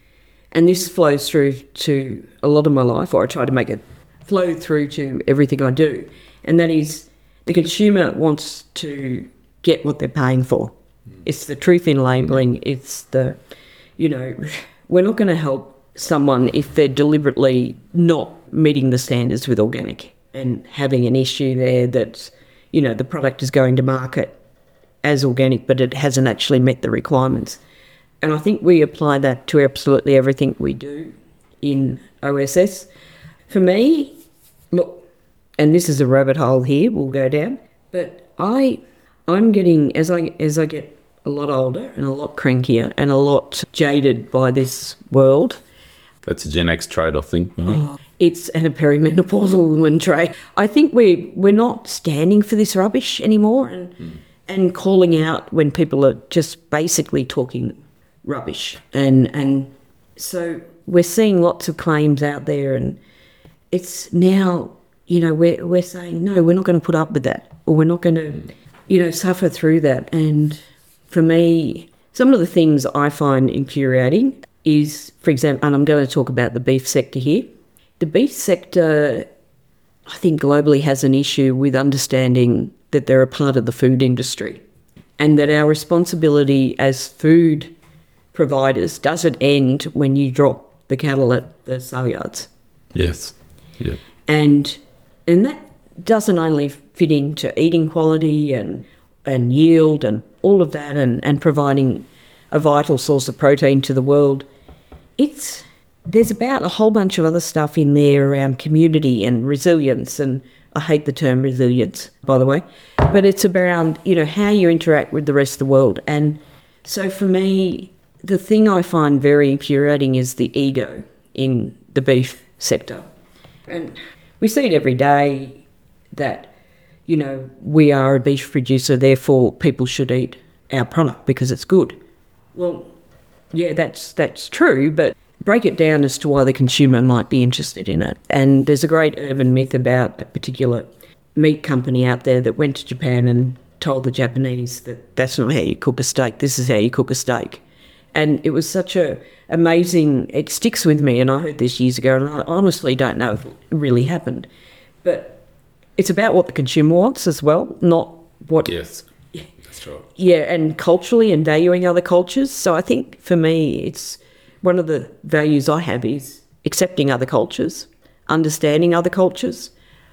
Speaker 2: and this flows through to a lot of my life, or I try to make it flow through to everything I do, and that is the consumer wants to get what they're paying for. Mm. It's the truth in labelling. It's the, you know, we're not going to help someone if they're deliberately not meeting the standards with organic and having an issue there that, you know, the product is going to market as organic, but it hasn't actually met the requirements. And I think we apply that to absolutely everything we do in O S S. For me, look, and this is a rabbit hole here we'll go down, but I, I'm getting, as I as I get a lot older and a lot crankier and a lot jaded by this world.
Speaker 1: That's a Gen X trait, I think.
Speaker 2: Oh, it's and a perimenopausal woman trait. I think we we're not standing for this rubbish anymore, and mm. and calling out when people are just basically talking rubbish, and and so we're seeing lots of claims out there, and it's now, you know, we're we're saying no, we're not going to put up with that, or we're not going to, mm. you know, suffer through that. And for me, some of the things I find infuriating is, for example, and I'm going to talk about the beef sector here. The beef sector, I think, globally has an issue with understanding that they're a part of the food industry, and that our responsibility as food providers doesn't end when you drop the cattle at the sale yards.
Speaker 1: Yes. Yeah.
Speaker 2: And and that doesn't only fit into eating quality and and yield and all of that, and, and providing a vital source of protein to the world. It's there's about a whole bunch of other stuff in there around community and resilience, and I hate the term resilience, by the way, but it's around, you know, how you interact with the rest of the world. And so for me, the thing I find very infuriating is the ego in the beef sector. And we see it every day that, you know, we are a beef producer, therefore people should eat our product because it's good. Well, yeah, that's that's true, but break it down as to why the consumer might be interested in it. And there's a great urban myth about a particular meat company out there that went to Japan and told the Japanese that that's not how you cook a steak, this is how you cook a steak. And it was such a amazing, it sticks with me, and I heard this years ago, and I honestly don't know if it really happened. But it's about what the consumer wants as well, not what...
Speaker 1: Yes, that's right.
Speaker 2: Yeah, and culturally and valuing other cultures. So I think for me, it's one of the values I have is accepting other cultures, understanding other cultures,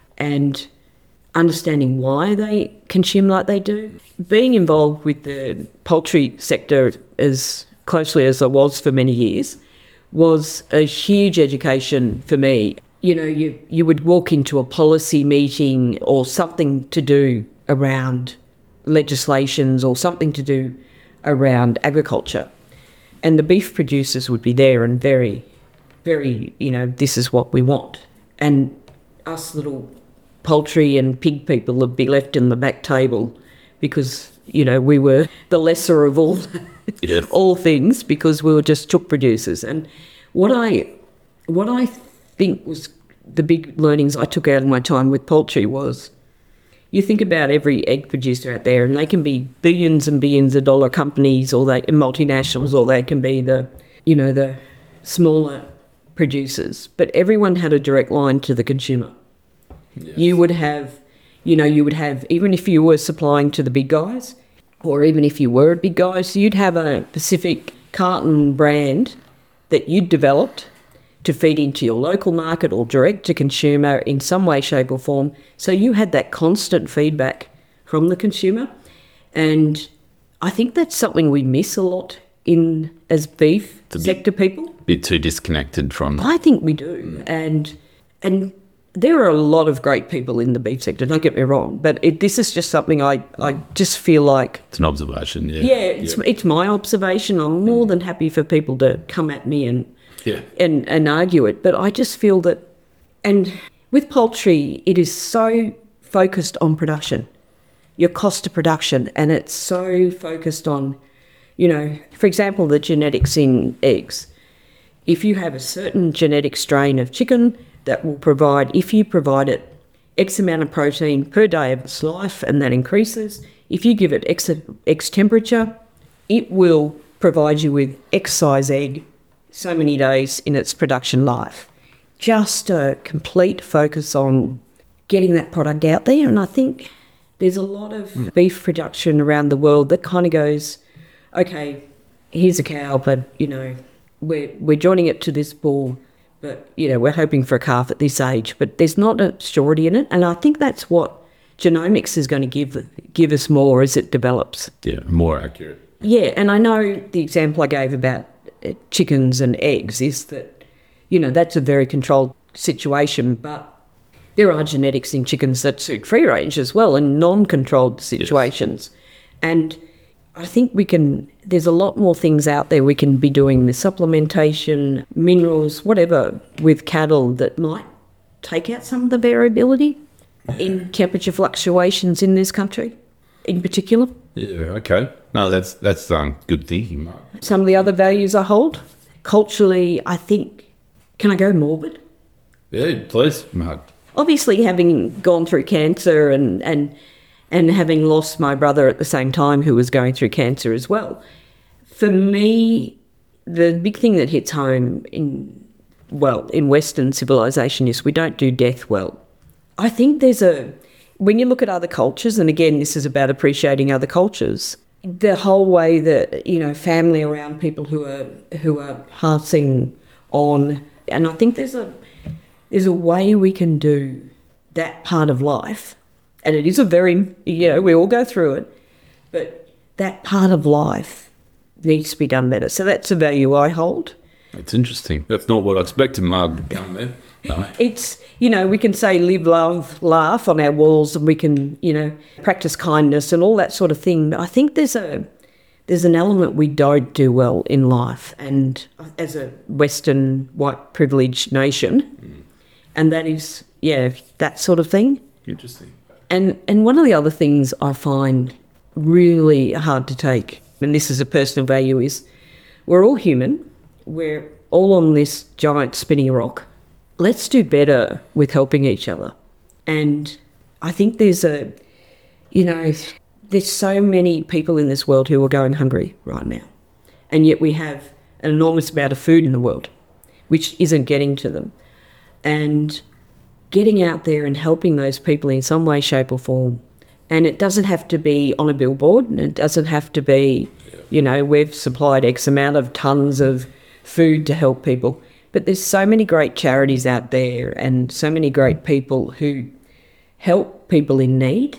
Speaker 2: and understanding why they consume like they do. Being involved with the poultry sector as closely as I was for many years was a huge education for me. You know, you, you would walk into a policy meeting or something to do around legislations or something to do around agriculture, and the beef producers would be there and very, very, you know, this is what we want. And us little poultry and pig people would be left in the back table because, you know, we were the lesser of all
Speaker 1: yeah.
Speaker 2: all things because we were just chook producers. And what I what I think was the big learnings I took out of my time with poultry was, you think about every egg producer out there, and they can be billions and billions of dollar companies, or they multinationals, or they can be the, you know, the smaller producers. But everyone had a direct line to the consumer. Yes. You would have, you know, you would have, even if you were supplying to the big guys, or even if you were a big guy, so you'd have a Pacific carton brand that you'd developed to feed into your local market or direct to consumer in some way, shape or form. So you had that constant feedback from the consumer. And I think that's something we miss a lot in as beef sector people.
Speaker 1: A bit too disconnected from...
Speaker 2: I think we do. And and there are a lot of great people in the beef sector, don't get me wrong, but it, this is just something I, I just feel like...
Speaker 1: It's an observation, yeah.
Speaker 2: Yeah, it's, yeah. it's my observation. I'm more than happy for people to come at me and Yeah. And, and argue it. But I just feel that, and with poultry, it is so focused on production, your cost of production, and it's so focused on, you know, for example, the genetics in eggs. If you have a certain genetic strain of chicken that will provide, if you provide it X amount of protein per day of its life, and that increases, if you give it X, X temperature, it will provide you with X size egg so many days in its production life. Just a complete focus on getting that product out there. And I think there's a lot of mm. beef production around the world that kind of goes, okay, here's a cow, but, you know, we're, we're joining it to this bull, but, you know, we're hoping for a calf at this age. But there's not a surety in it. And I think that's what genomics is going to give give us more as it develops.
Speaker 1: Yeah, more accurate.
Speaker 2: Yeah, and I know the example I gave about chickens and eggs is that, you know, that's a very controlled situation, but there are genetics in chickens that suit free range as well in non-controlled situations. Yes. And I think we can, there's a lot more things out there we can be doing, the supplementation, minerals, whatever, with cattle that might take out some of the variability in temperature fluctuations in this country in particular.
Speaker 1: Yeah, okay. No, that's that's um, good thinking, Mark.
Speaker 2: Some of the other values I hold, culturally, I think, can I go morbid?
Speaker 1: Yeah, please, Mark.
Speaker 2: Obviously, having gone through cancer and, and, and having lost my brother at the same time who was going through cancer as well, for me, the big thing that hits home in, well, in Western civilization is we don't do death well. I think there's a... When you look at other cultures, and again, this is about appreciating other cultures, the whole way that, you know, family around people who are who are passing on, and I think there's a there's a way we can do that part of life, and it is a very, you know, we all go through it, but that part of life needs to be done better. So that's a value I hold.
Speaker 1: That's interesting. That's not what I expected, Mark, to come there. No.
Speaker 2: It's, you know, we can say live, love, laugh on our walls, and we can, you know, practice kindness and all that sort of thing. But I think there's a there's an element we don't do well in life, and as a Western white privileged nation, mm. and that is, yeah, that sort of thing.
Speaker 1: Interesting.
Speaker 2: And and one of the other things I find really hard to take, and this is a personal value, is we're all human. We're all on this giant spinning rock. Let's do better with helping each other. And I think there's a, you know, there's so many people in this world who are going hungry right now. And yet we have an enormous amount of food in the world, which isn't getting to them. And getting out there and helping those people in some way, shape or form. And it doesn't have to be on a billboard, and it doesn't have to be, you know, we've supplied X amount of tons of food to help people. But there's so many great charities out there and so many great people who help people in need.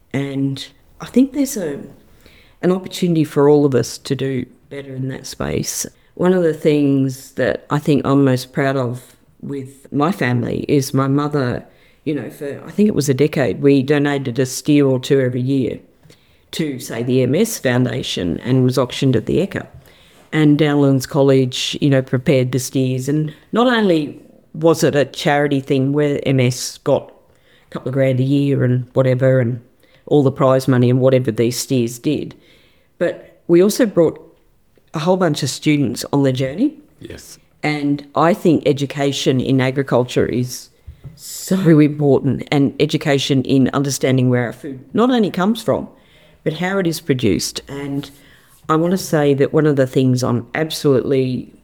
Speaker 2: And I think there's a an opportunity for all of us to do better in that space. One of the things that I think I'm most proud of with my family is my mother, you know, for I think it was a decade, we donated a steer or two every year to, say, the M S Foundation, and was auctioned at the Ekka. And Downlands College, you know, prepared the steers. And not only was it a charity thing where M S got a couple of grand a year and whatever, and all the prize money and whatever these steers did, but we also brought a whole bunch of students on the journey.
Speaker 1: Yes.
Speaker 2: And I think education in agriculture is so important, and education in understanding where our food not only comes from, but how it is produced. And I want to say that one of the things I'm absolutely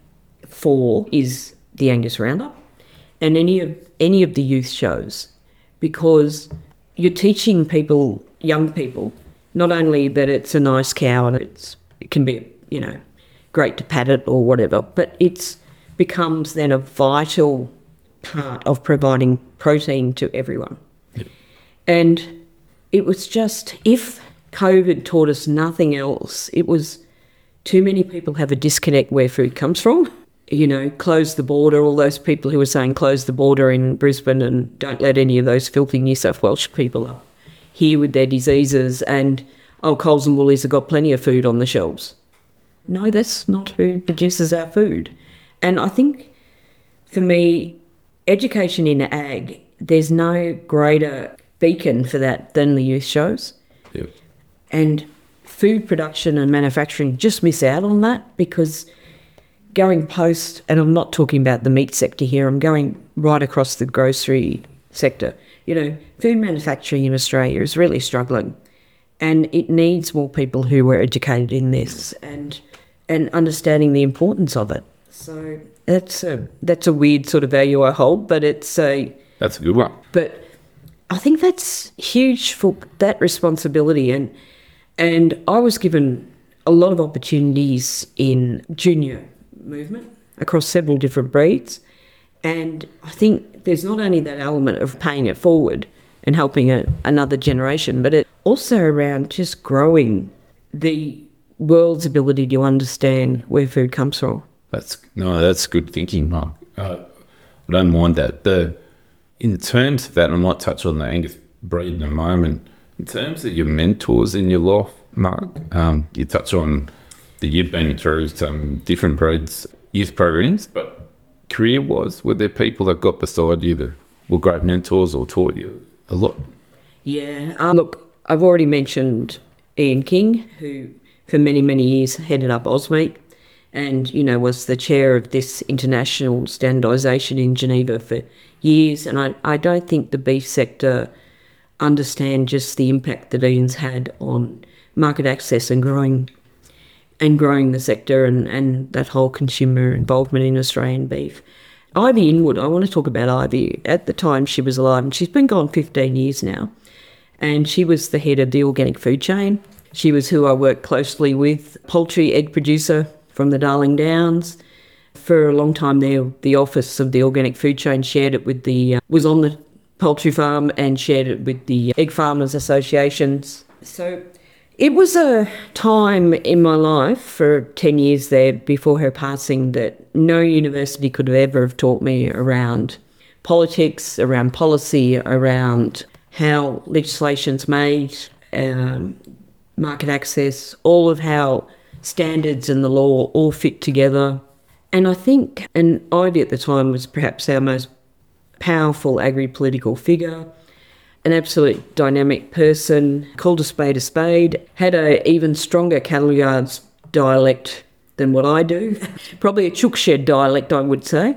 Speaker 2: for is the Angus Roundup and any of any of the youth shows, because you're teaching people, young people, not only that it's a nice cow and it's it can be, you know, great to pat it or whatever, but it's becomes then a vital part of providing protein to everyone. Yep. And it was just, if COVID taught us nothing else, it was too many people have a disconnect where food comes from. You know, close the border, all those people who were saying close the border in Brisbane and don't let any of those filthy New South Welsh people up here with their diseases, and, oh, Coles and Woolies have got plenty of food on the shelves. No, that's not who produces our food. And I think, for me, education in ag, there's no greater beacon for that than the youth shows.
Speaker 1: Yep.
Speaker 2: And food production and manufacturing just miss out on that, because going post, and I'm not talking about the meat sector here, I'm going right across the grocery sector. You know, food manufacturing in Australia is really struggling, and it needs more people who are educated in this and and understanding the importance of it. So that's a that's a weird sort of value I hold, but it's a
Speaker 1: that's a good one.
Speaker 2: But I think that's huge for that responsibility, and and I was given a lot of opportunities in junior movement across several different breeds, and I think there's not only that element of paying it forward and helping a, another generation, but it also around just growing the world's ability to understand where food comes from.
Speaker 1: That's no, that's good thinking, Mark. Uh, I don't mind that. The in terms of that, I might touch on the Angus breed in a moment. In terms of your mentors in your life, Mark, um, you touch on that you've been through some different breeds, youth programs, but career-wise, were there people that got beside you that were great mentors or taught you a lot?
Speaker 2: Yeah. Um, look, I've already mentioned Ian King, who for many, many years headed up AusMeat, and, you know, was the chair of this international standardisation in Geneva for years. And I, I don't think the beef sector understand just the impact that Ian's had on market access and growing and growing the sector and, and that whole consumer involvement in Australian beef. Ivy Inwood, I want to talk about Ivy. At the time she was alive, and she's been gone fifteen years now, and she was the head of the organic food chain. She was who I worked closely with, poultry egg producer from the Darling Downs. For a long time there, the office of the organic food chain shared it with the, uh, was on the poultry farm and shared it with the egg farmers associations. So it was a time in my life for ten years there before her passing that no university could have ever have taught me around politics, around policy, around how legislation's made, um, market access, all of how standards and the law all fit together. And I think, and Ivy at the time was perhaps our most powerful agri-political figure, an absolute dynamic person, called a spade a spade, had a even stronger cattle yards dialect than what I do. Probably a chook shed dialect, I would say.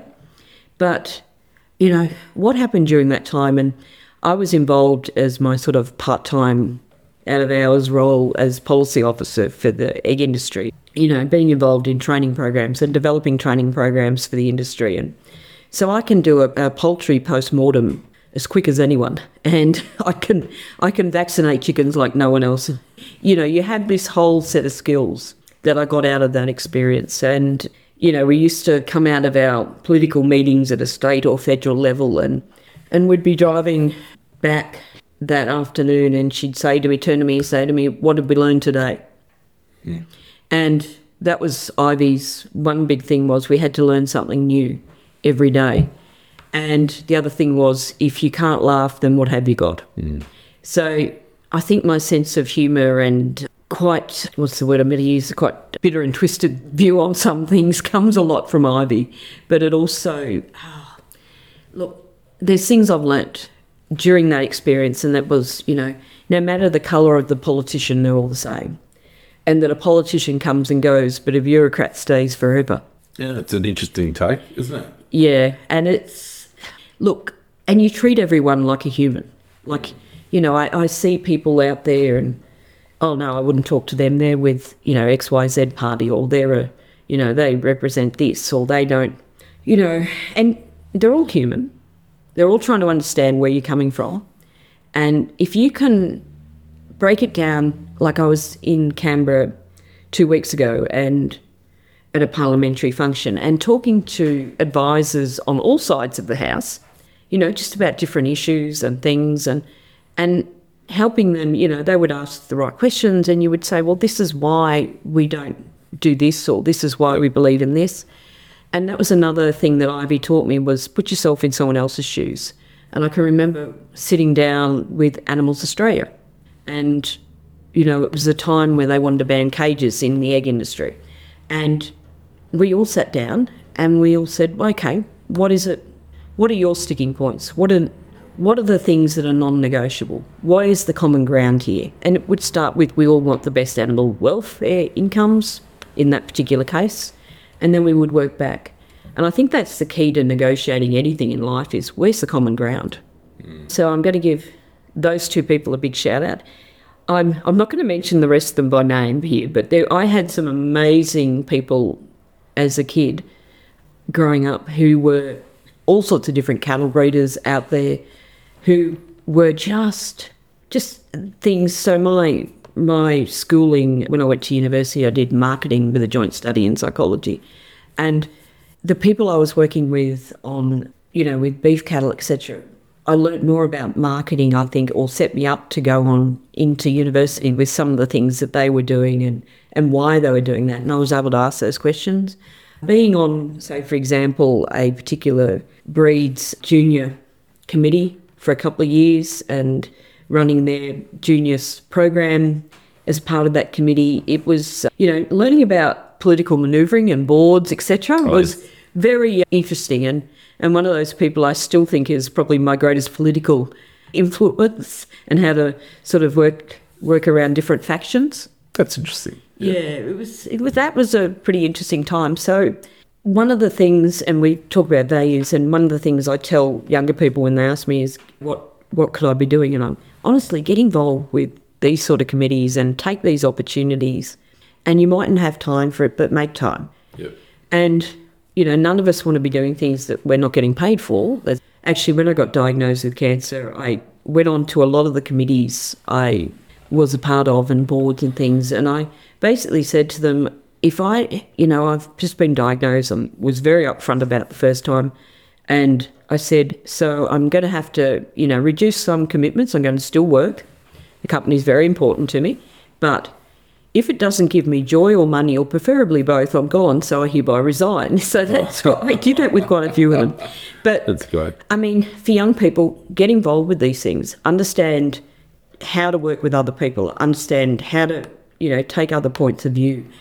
Speaker 2: But, you know, what happened during that time, and I was involved as my sort of part-time out-of-hours role as policy officer for the egg industry, you know, being involved in training programs and developing training programs for the industry. And so I can do a, a poultry post-mortem as quick as anyone, and I can I can vaccinate chickens like no one else. You know, you have this whole set of skills that I got out of that experience. And, you know, we used to come out of our political meetings at a state or federal level, and, and we'd be driving back that afternoon, and she'd say to me, turn to me and say to me, what did we learn today? Yeah. And that was Ivy's one big thing, was we had to learn something new every day. And the other thing was, if you can't laugh, then what have you got? Mm. So I think my sense of humour and quite, what's the word I'm going to use, quite bitter and twisted view on some things comes a lot from Ivy. But it also, oh, look, there's things I've learnt during that experience, and that was, you know, no matter the colour of the politician, they're all the same. And that a politician comes and goes, but a bureaucrat stays forever.
Speaker 1: Yeah, it's an interesting take, isn't it?
Speaker 2: Yeah, and it's, look, and you treat everyone like a human. Like, you know, I, I see people out there and, oh no, I wouldn't talk to them. They're with, you know, X Y Z party, or they're a, you know, they represent this, or they don't, you know, and they're all human. They're all trying to understand where you're coming from. And if you can break it down, like I was in Canberra two weeks ago and at a parliamentary function and talking to advisors on all sides of the House, you know, just about different issues and things, and and helping them, you know, they would ask the right questions, and you would say, well, this is why we don't do this, or this is why we believe in this. And that was another thing that Ivy taught me, was put yourself in someone else's shoes. And I can remember sitting down with Animals Australia, and, you know, it was a time where they wanted to ban cages in the egg industry. And we all sat down and we all said, okay, what is it? What are your sticking points? What are, what are the things that are non-negotiable? What is the common ground here? And it would start with, we all want the best animal welfare incomes in that particular case. And then we would work back. And I think that's the key to negotiating anything in life, is where's the common ground? Mm. So I'm going to give those two people a big shout out. I'm I'm not going to mention the rest of them by name here, but there, I had some amazing people as a kid growing up who were all sorts of different cattle breeders out there, who were just just things. So my my schooling, when I went to university, I did marketing with a joint study in psychology. And the people I was working with on, you know, with beef cattle, et cetera, I learnt more about marketing, I think, or set me up to go on into university with some of the things that they were doing and, and why they were doing that. And I was able to ask those questions. Being on, say, for example, a particular breed's junior committee for a couple of years and running their juniors program as part of that committee, it was, you know, learning about political manoeuvring and boards, et cetera, oh, was yes. very interesting. And, and one of those people I still think is probably my greatest political influence, and how to sort of work work around different factions.
Speaker 1: That's interesting.
Speaker 2: Yeah, yeah it was. It was that was a pretty interesting time. So one of the things, and we talk about values, and one of the things I tell younger people when they ask me is, what what could I be doing? And I'm honestly, get involved with these sort of committees and take these opportunities. And you mightn't have time for it, but make time.
Speaker 1: Yep.
Speaker 2: And, you know, none of us want to be doing things that we're not getting paid for. Actually, when I got diagnosed with cancer, I went on to a lot of the committees I was a part of and boards and things. And I basically said to them, if I, you know, I've just been diagnosed, I was very upfront about it the first time. And I said, so I'm going to have to, you know, reduce some commitments. I'm going to still work. The company's very important to me. But if it doesn't give me joy or money, or preferably both, I'm gone, so I hereby resign. So that's what I did that with quite a few of them. But
Speaker 1: that's good.
Speaker 2: I mean, for young people, get involved with these things. Understand how to work with other people. Understand how to, you know, take other points of view.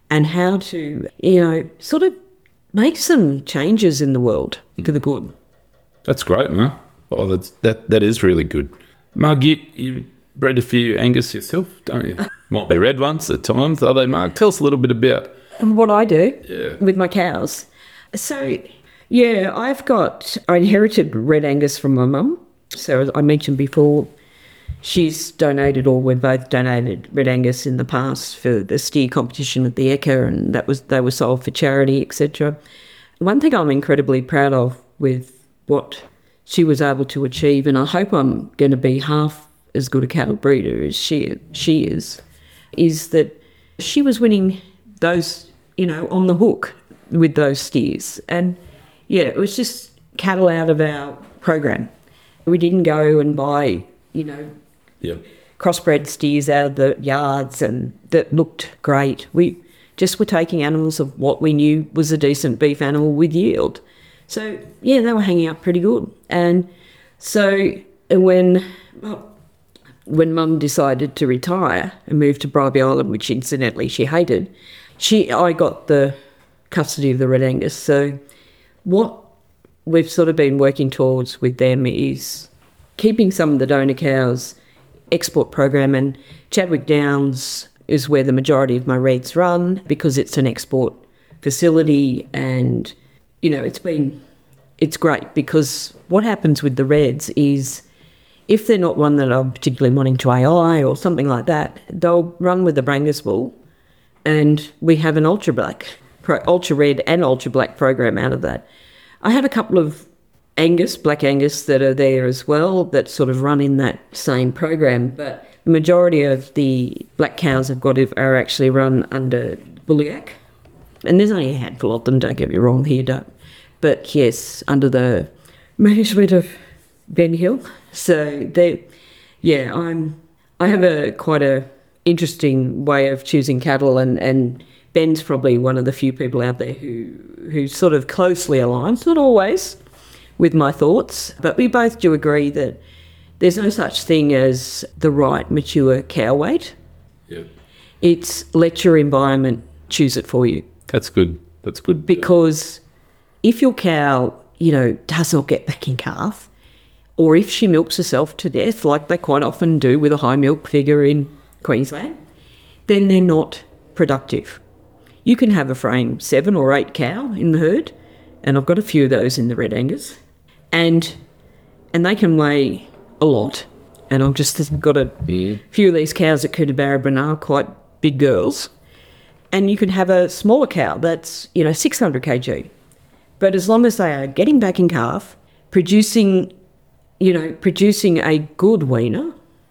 Speaker 2: and how to, you know, sort of make some changes in the world for the good.
Speaker 1: That's great, man. Oh, that's, that that is really good. Marg, you, you bred a few Angus yourself, don't you? Might be red ones at times, are they, Marg? Tell us a little bit about...
Speaker 2: And what I do
Speaker 1: Yeah.
Speaker 2: with my cows. So, yeah, I've got, I inherited red Angus from my mum. So as I mentioned before, she's donated, or we've both donated red Angus in the past for the steer competition at the Ekka, and that was they were sold for charity, et cetera. One thing I'm incredibly proud of with what she was able to achieve, and I hope I'm going to be half as good a cattle breeder as she she is, is that she was winning those, you know, on the hook with those steers. And yeah, it was just cattle out of our program. We didn't go and buy, you know,
Speaker 1: Yeah.
Speaker 2: crossbred steers out of the yards and that looked great. We just were taking animals of what we knew was a decent beef animal with yield. So, yeah, they were hanging up pretty good. And so when well, when Mum decided to retire and move to Bribie Island, which incidentally she hated, she I got the custody of the Red Angus. So what we've sort of been working towards with them is keeping some of the donor cows export program, and Chadwick Downs is where the majority of my Reds run because it's an export facility, and you know it's been it's great because what happens with the Reds is if they're not one that I'm particularly wanting to A I or something like that, they'll run with the Brangus wool, and we have an ultra black, ultra red and ultra black program out of that. I have a couple of Angus, Black Angus, that are there as well that sort of run in that same program, but the majority of the black cows I've got are actually run under Bulliac, and there's only a handful of them, don't get me wrong here, don't. But yes, under the management of Ben Hill. So they, yeah, I'm, I have a quite a interesting way of choosing cattle, and, and Ben's probably one of the few people out there who, who sort of closely aligns, not always, with my thoughts, but we both do agree that there's no such thing as the right mature cow weight.
Speaker 1: Yeah.
Speaker 2: It's let your environment choose it for you.
Speaker 1: That's good. That's good.
Speaker 2: Because if your cow, you know, does not get back in calf, or if she milks herself to death, like they quite often do with a high milk figure in Queensland, then they're not productive. You can have a frame seven or eight cow in the herd, and I've got a few of those in the Red Angus, and and they can weigh a lot. And I've just got a
Speaker 1: Yeah.
Speaker 2: few of these cows at Coonabarabran are quite big girls. And you can have a smaller cow that's, you know, six hundred kilograms. But as long as they are getting back in calf, producing, you know, producing a good weaner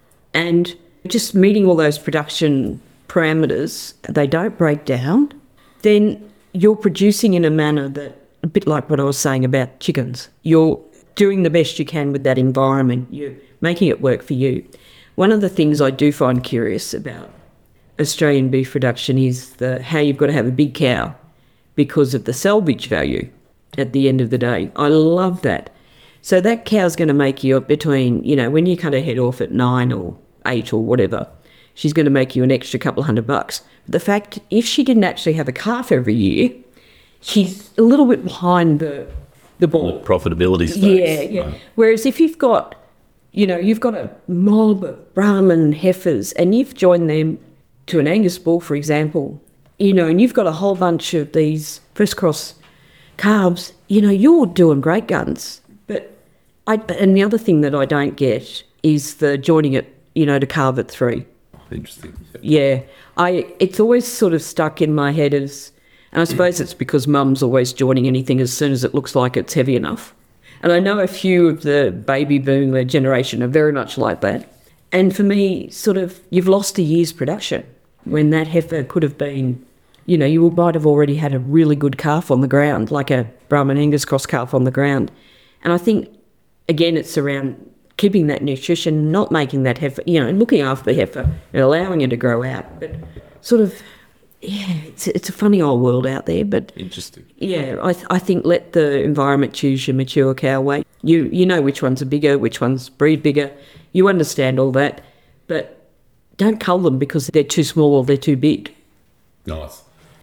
Speaker 2: and just meeting all those production parameters, they don't break down, then you're producing in a manner that, a bit like what I was saying about chickens, you're doing the best you can with that environment. You're making it work for you. One of the things I do find curious about Australian beef production is the how you've got to have a big cow because of the salvage value at the end of the day. I love that. So that cow's going to make you between, you know, when you cut her head off at nine or eight or whatever, she's going to make you an extra couple of hundred bucks. The fact, if she didn't actually have a calf every year, she's a little bit behind the the ball.
Speaker 1: Profitability stakes.
Speaker 2: Yeah, yeah.
Speaker 1: Right.
Speaker 2: Whereas if you've got, you know, you've got a mob of Brahman heifers and you've joined them to an Angus bull, for example, you know, and you've got a whole bunch of these first cross calves, you know, you're doing great guns. But I, and the other thing that I don't get is the joining it, you know, to calve at three.
Speaker 1: Interesting.
Speaker 2: Yeah, I. It's always sort of stuck in my head as, and I suppose it's because Mum's always joining anything as soon as it looks like it's heavy enough. And I know a few of the baby boomer generation are very much like that. And for me, sort of, you've lost a year's production when that heifer could have been, you know, you might have already had a really good calf on the ground, like a Brahman Angus cross calf on the ground. And I think, again, it's around keeping that nutrition, not making that heifer, you know, looking after the heifer and allowing her to grow out. But sort of, yeah, it's, it's a funny old world out there. But
Speaker 1: Interesting.
Speaker 2: yeah, I, th- I think let the environment choose your mature cow weight. You, you know which ones are bigger, which ones breed bigger. You understand all that. But don't cull them because they're too small or they're too big.
Speaker 1: Nice.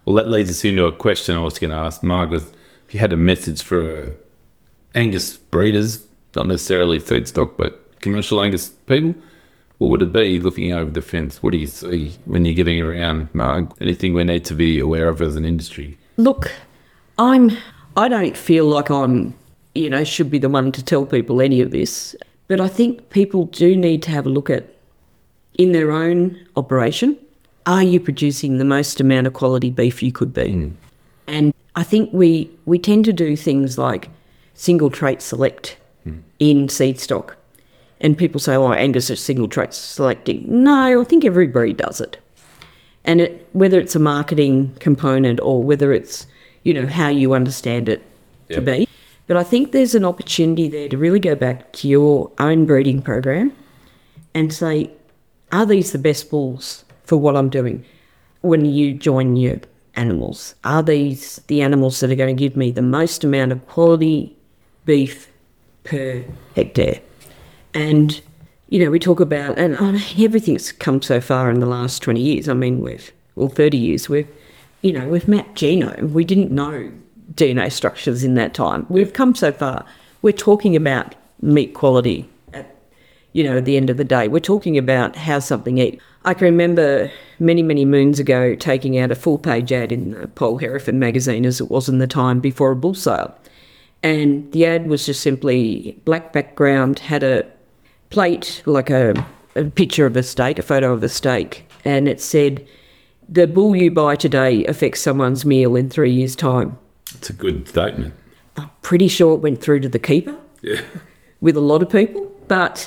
Speaker 1: Well, that leads us into a question I was going to ask Margaret. If you had a message for uh, Angus breeders, not necessarily feedstock, but commercial Angus people, what would it be looking over the fence? What do you see when you're getting around, Marg? Anything we need to be aware of as an industry?
Speaker 2: Look, I'm, I don't feel like I'm, you know, should be the one to tell people any of this, but I think people do need to have a look at, in their own operation, are you producing the most amount of quality beef you could be? Mm. And I think we, we tend to do things like single trait select mm. in seed stock. And people say, oh, Angus is single trait selecting. No, I think every breed does it. And it, whether it's a marketing component or whether it's, you know, how you understand it yep. to be. But I think there's an opportunity there to really go back to your own breeding program and say, are these the best bulls for what I'm doing when you join your animals? Are these the animals that are going to give me the most amount of quality beef per hectare? And, you know, we talk about, and oh, everything's come so far in the last twenty years. I mean, we've, well, thirty years, we've, you know, we've mapped genome. We didn't know D N A structures in that time. We've come so far. We're talking about meat quality at, you know, at the end of the day. We're talking about how something eats. I can remember many, many moons ago taking out a full-page ad in the Pole Hereford magazine, as it was in the time before a bull sale. And the ad was just simply black background, had a plate, like a, a picture of a steak, a photo of a steak, and it said, the bull you buy today affects someone's meal in three years' time.
Speaker 1: It's a good statement.
Speaker 2: I'm pretty sure it went through to the keeper
Speaker 1: yeah.
Speaker 2: with a lot of people. But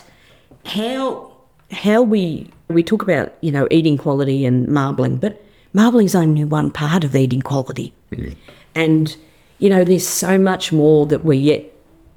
Speaker 2: how how we we talk about, you know, eating quality and marbling, but marbling is only one part of eating quality. Mm. And, you know, there's so much more that we're yet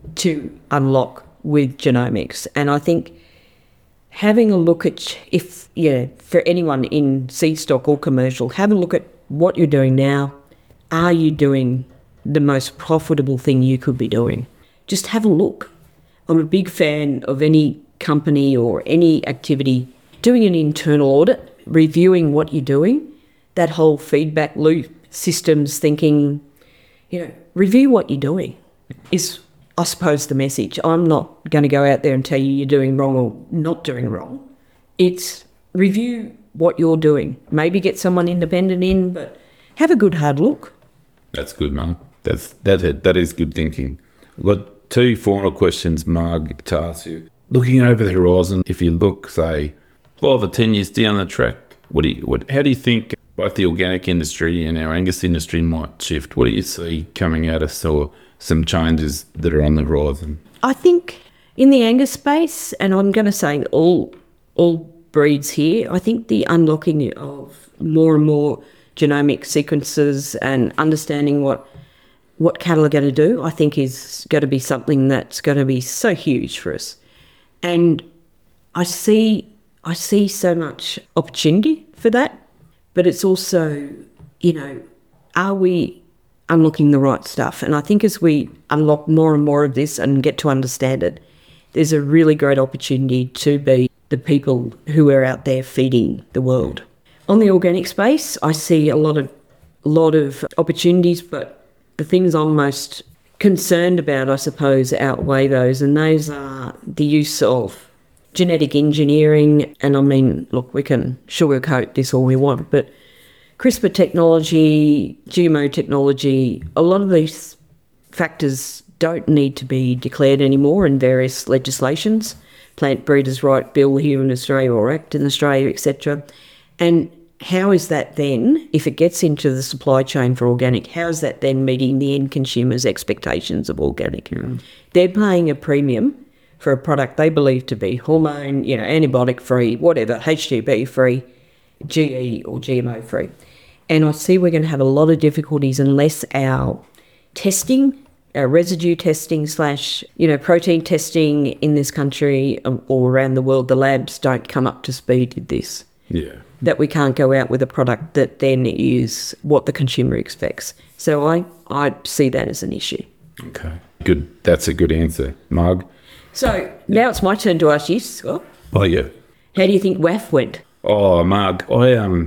Speaker 2: to unlock with genomics. And I think having a look at, if, yeah, for anyone in seed stock or commercial, have a look at what you're doing now. Are you doing the most profitable thing you could be doing? Just have a look. I'm a big fan of any company or any activity doing an internal audit, reviewing what you're doing, that whole feedback loop, systems thinking, you know, review what you're doing is, I suppose, the message. I'm not going to go out there and tell you you're doing wrong or not doing wrong. It's review what you're doing. Maybe get someone independent in, but have a good hard look.
Speaker 1: That's good, Marg. That's that's it. That is good thinking. I've got two final questions, Marg, to ask you. Looking over the horizon, if you look, say, five or ten years down the track, what do you, what, how do you think both the organic industry and our Angus industry might shift? What do you see coming at us, or some changes that are on the horizon?
Speaker 2: I think in the Angus space, and I'm going to say all all breeds here, I think the unlocking of more and more genomic sequences and understanding what what cattle are going to do, I think is going to be something that's going to be so huge for us. And I see I see so much opportunity for that, but it's also, you know, are we unlocking the right stuff? And I think as we unlock more and more of this and get to understand it, there's a really great opportunity to be the people who are out there feeding the world. On the organic space, I see a lot of a lot of opportunities, but the things I'm most concerned about, I suppose, outweigh those, and those are the use of genetic engineering. And I mean, look, we can sugarcoat this all we want, but CRISPR technology, G M O technology, a lot of these factors don't need to be declared anymore in various legislations. Plant Breeders' Right Bill here in Australia, or Act in Australia, et cetera. And how is that then, if it gets into the supply chain for organic, how is that then meeting the end consumer's expectations of organic? Mm. They're paying a premium for a product they believe to be hormone, you know, antibiotic-free, whatever, H G B-free, G E or G M O-free. And I see we're going to have a lot of difficulties unless our testing, our residue testing slash, you know, protein testing in this country or around the world, the labs don't come up to speed with this.
Speaker 1: Yeah.
Speaker 2: That we can't go out with a product that then is what the consumer expects. So I, I see that as an issue.
Speaker 1: Okay, good. That's a good answer, Marg.
Speaker 2: So now it's my turn to ask you, Scott.
Speaker 1: Oh, yeah.
Speaker 2: How do you think W A F went?
Speaker 1: Oh, Marg, I um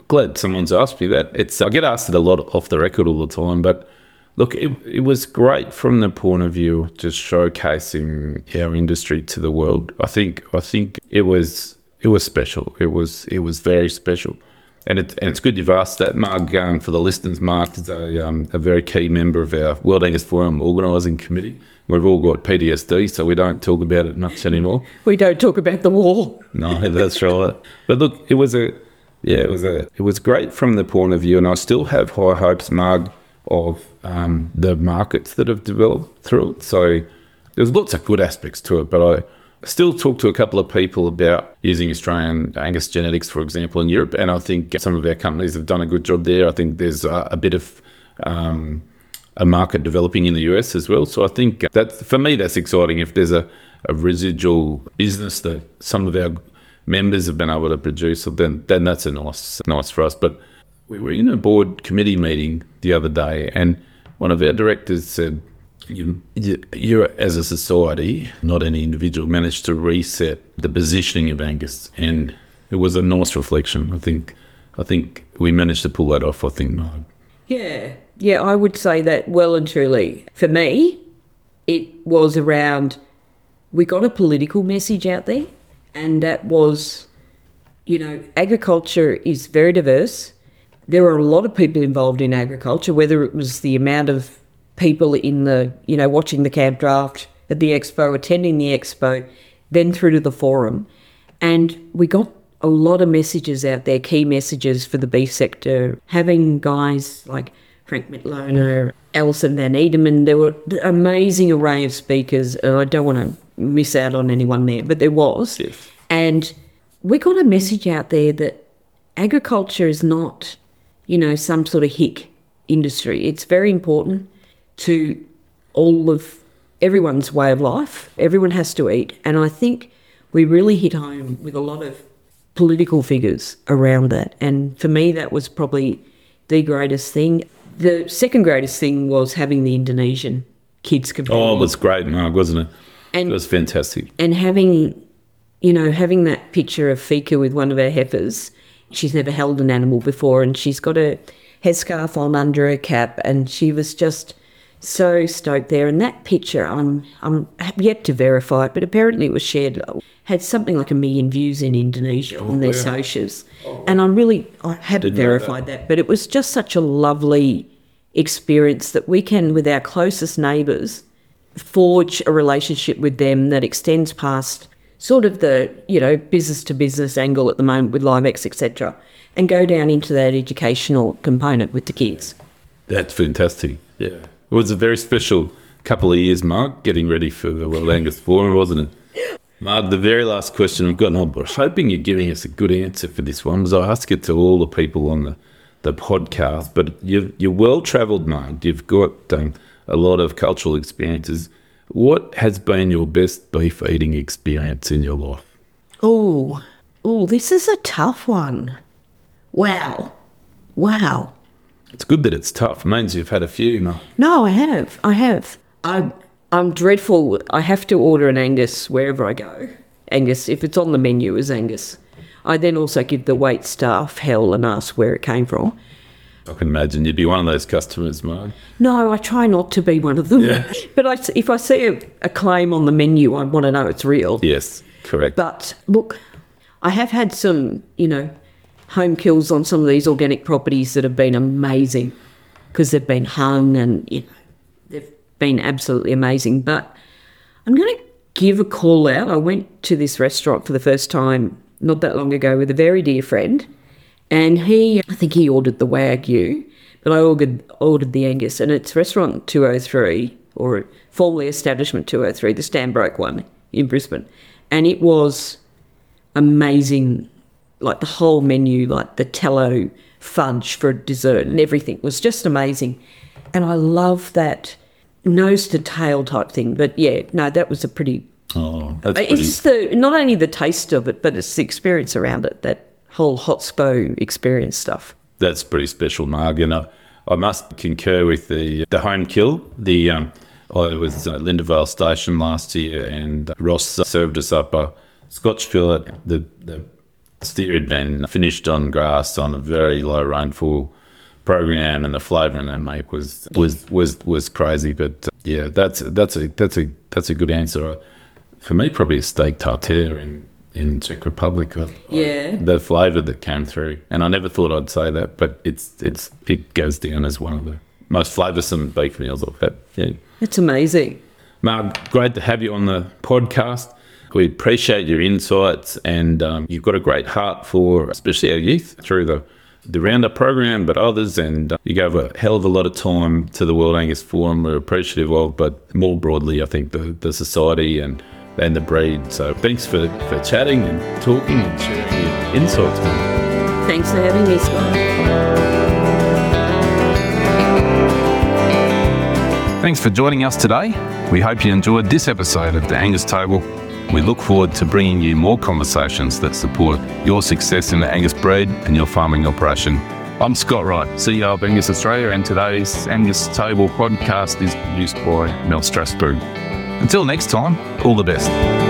Speaker 1: glad someone's asked me that. It's I get asked it a lot off the record all the time, but look, it, it was great from the point of view of just showcasing our industry to the world. I think I think it was it was special. It was it was very special. And, it, and it's good you've asked that. Mark, um, for the listeners, Mark is a, um, a very key member of our World Angus Forum organising committee. We've all got P T S D, so we don't talk about it much anymore.
Speaker 2: We don't talk about the war.
Speaker 1: No, that's right. But look, it was a, yeah, it was a, it was great from the point of view, and I still have high hopes, Mark, of um, the markets that have developed through it. So there's lots of good aspects to it, but I still talk to a couple of people about using Australian Angus genetics, for example, in Europe, and I think some of our companies have done a good job there. I think there's a, a bit of um, a market developing in the U S as well. So I think that, for me, that's exciting. If there's a, a residual business that some of our members have been able to produce, then then that's a nice nice for us. But we were in a board committee meeting the other day, and one of our directors said, You, you, you, as a society, not any individual, managed to reset the positioning of Angus, and it was a nice reflection. I think, I think we managed to pull that off. I think, no.
Speaker 2: Yeah, yeah, I would say that well and truly. For me, it was around. We got a political message out there, and that was, you know, agriculture is very diverse. There are a lot of people involved in agriculture, whether it was the amount of people in the, you know, watching the camp draft at the expo, attending the expo, then through to the forum. And we got a lot of messages out there, key messages for the beef sector, having guys like Frank Mitlona, Alison Van Edeman. There were an amazing array of speakers, and I don't want to miss out on anyone there, but there was.
Speaker 1: Yes.
Speaker 2: And we got a message out there that agriculture is not, you know, some sort of hick industry. It's very important to all of everyone's way of life. Everyone has to eat. And I think we really hit home with a lot of political figures around that. And for me, that was probably the greatest thing. The second greatest thing was having the Indonesian kids compete.
Speaker 1: Oh, it was great, Mark, wasn't it?
Speaker 2: And,
Speaker 1: it was fantastic.
Speaker 2: And having, you know, having that picture of Fika with one of our heifers. She's never held an animal before, and she's got a headscarf on under her cap, and she was just so stoked there. And that picture, I'm I'm yet to verify it, but apparently it was shared, had something like a million views in Indonesia oh, on their yeah. socials. Oh, and I'm really, I haven't verified that. that, but it was just such a lovely experience that we can, with our closest neighbours, forge a relationship with them that extends past sort of the, you know, business to business angle at the moment with LiveX, et cetera, and go down into that educational component with the kids.
Speaker 1: That's fantastic. Yeah. It was a very special couple of years, Mark, getting ready for the World Angus Forum, wasn't it? Mark, the very last question I've got, and I'm hoping you're giving us a good answer for this one, because I ask it to all the people on the, the podcast, but you've, you're well-travelled, Mark. You've got um, a lot of cultural experiences. What has been your best beef eating experience in your life?
Speaker 2: Oh, oh, this is a tough one. Wow. Wow.
Speaker 1: It's good that it's tough. It means you've had a few, no?
Speaker 2: No, I have. I have. I, I'm dreadful. I have to order an Angus wherever I go. Angus, if it's on the menu as Angus. I then also give the wait staff hell and ask where it came from.
Speaker 1: I can imagine you'd be one of those customers, Mark.
Speaker 2: No, I try not to be one of them.
Speaker 1: Yeah.
Speaker 2: But I, if I see a, a claim on the menu, I want to know it's real.
Speaker 1: Yes, correct.
Speaker 2: But look, I have had some, you know, home kills on some of these organic properties that have been amazing because they've been hung and, you know, they've been absolutely amazing. But I'm going to give a call out. I went to this restaurant for the first time not that long ago with a very dear friend. And he, I think he ordered the Wagyu, but I ordered, ordered the Angus. And it's restaurant two oh three, or formerly establishment two oh three, the Stanbroke one in Brisbane. And it was amazing, like the whole menu, like the tallow fudge for dessert and everything was just amazing. And I love that nose to tail type thing. But yeah, no, that was a pretty...
Speaker 1: Oh, that's pretty...
Speaker 2: It's the, not only the taste of it, but it's the experience around it, that whole hot spo experience stuff.
Speaker 1: That's pretty special, Marg. And I, I must concur with the the home kill. The um, I was at Lindavale Station last year, and Ross served us up a Scotch fillet. The the
Speaker 3: steer had been finished on grass on a very low rainfall program, and the flavouring they make was was was was crazy. But uh, yeah, that's that's a that's a that's a good answer. For me, probably a steak tartare in in Czech Republic. I,
Speaker 2: Yeah.
Speaker 3: I, the flavour that came through, and I never thought I'd say that, but it's it's it goes down as one of the most flavoursome beef meals I've had. Yeah.
Speaker 2: It's amazing.
Speaker 3: Mark, great to have you on the podcast. We appreciate your insights, and um, you've got a great heart for especially our youth through the, the Roundup program, but others, and uh, you gave a hell of a lot of time to the World Angus Forum. We're appreciative of, but more broadly, I think the, the society and, and the breed. So thanks for, for chatting and talking and sharing your insights, man.
Speaker 2: Thanks for having me, Scott.
Speaker 1: Thanks for joining us today. We hope you enjoyed this episode of The Angus Table. We look forward to bringing you more conversations that support your success in the Angus breed and your farming operation. I'm Scott Wright, C E O of Angus Australia, and today's Angus Table podcast is produced by Mel Strasberg. Until next time, all the best.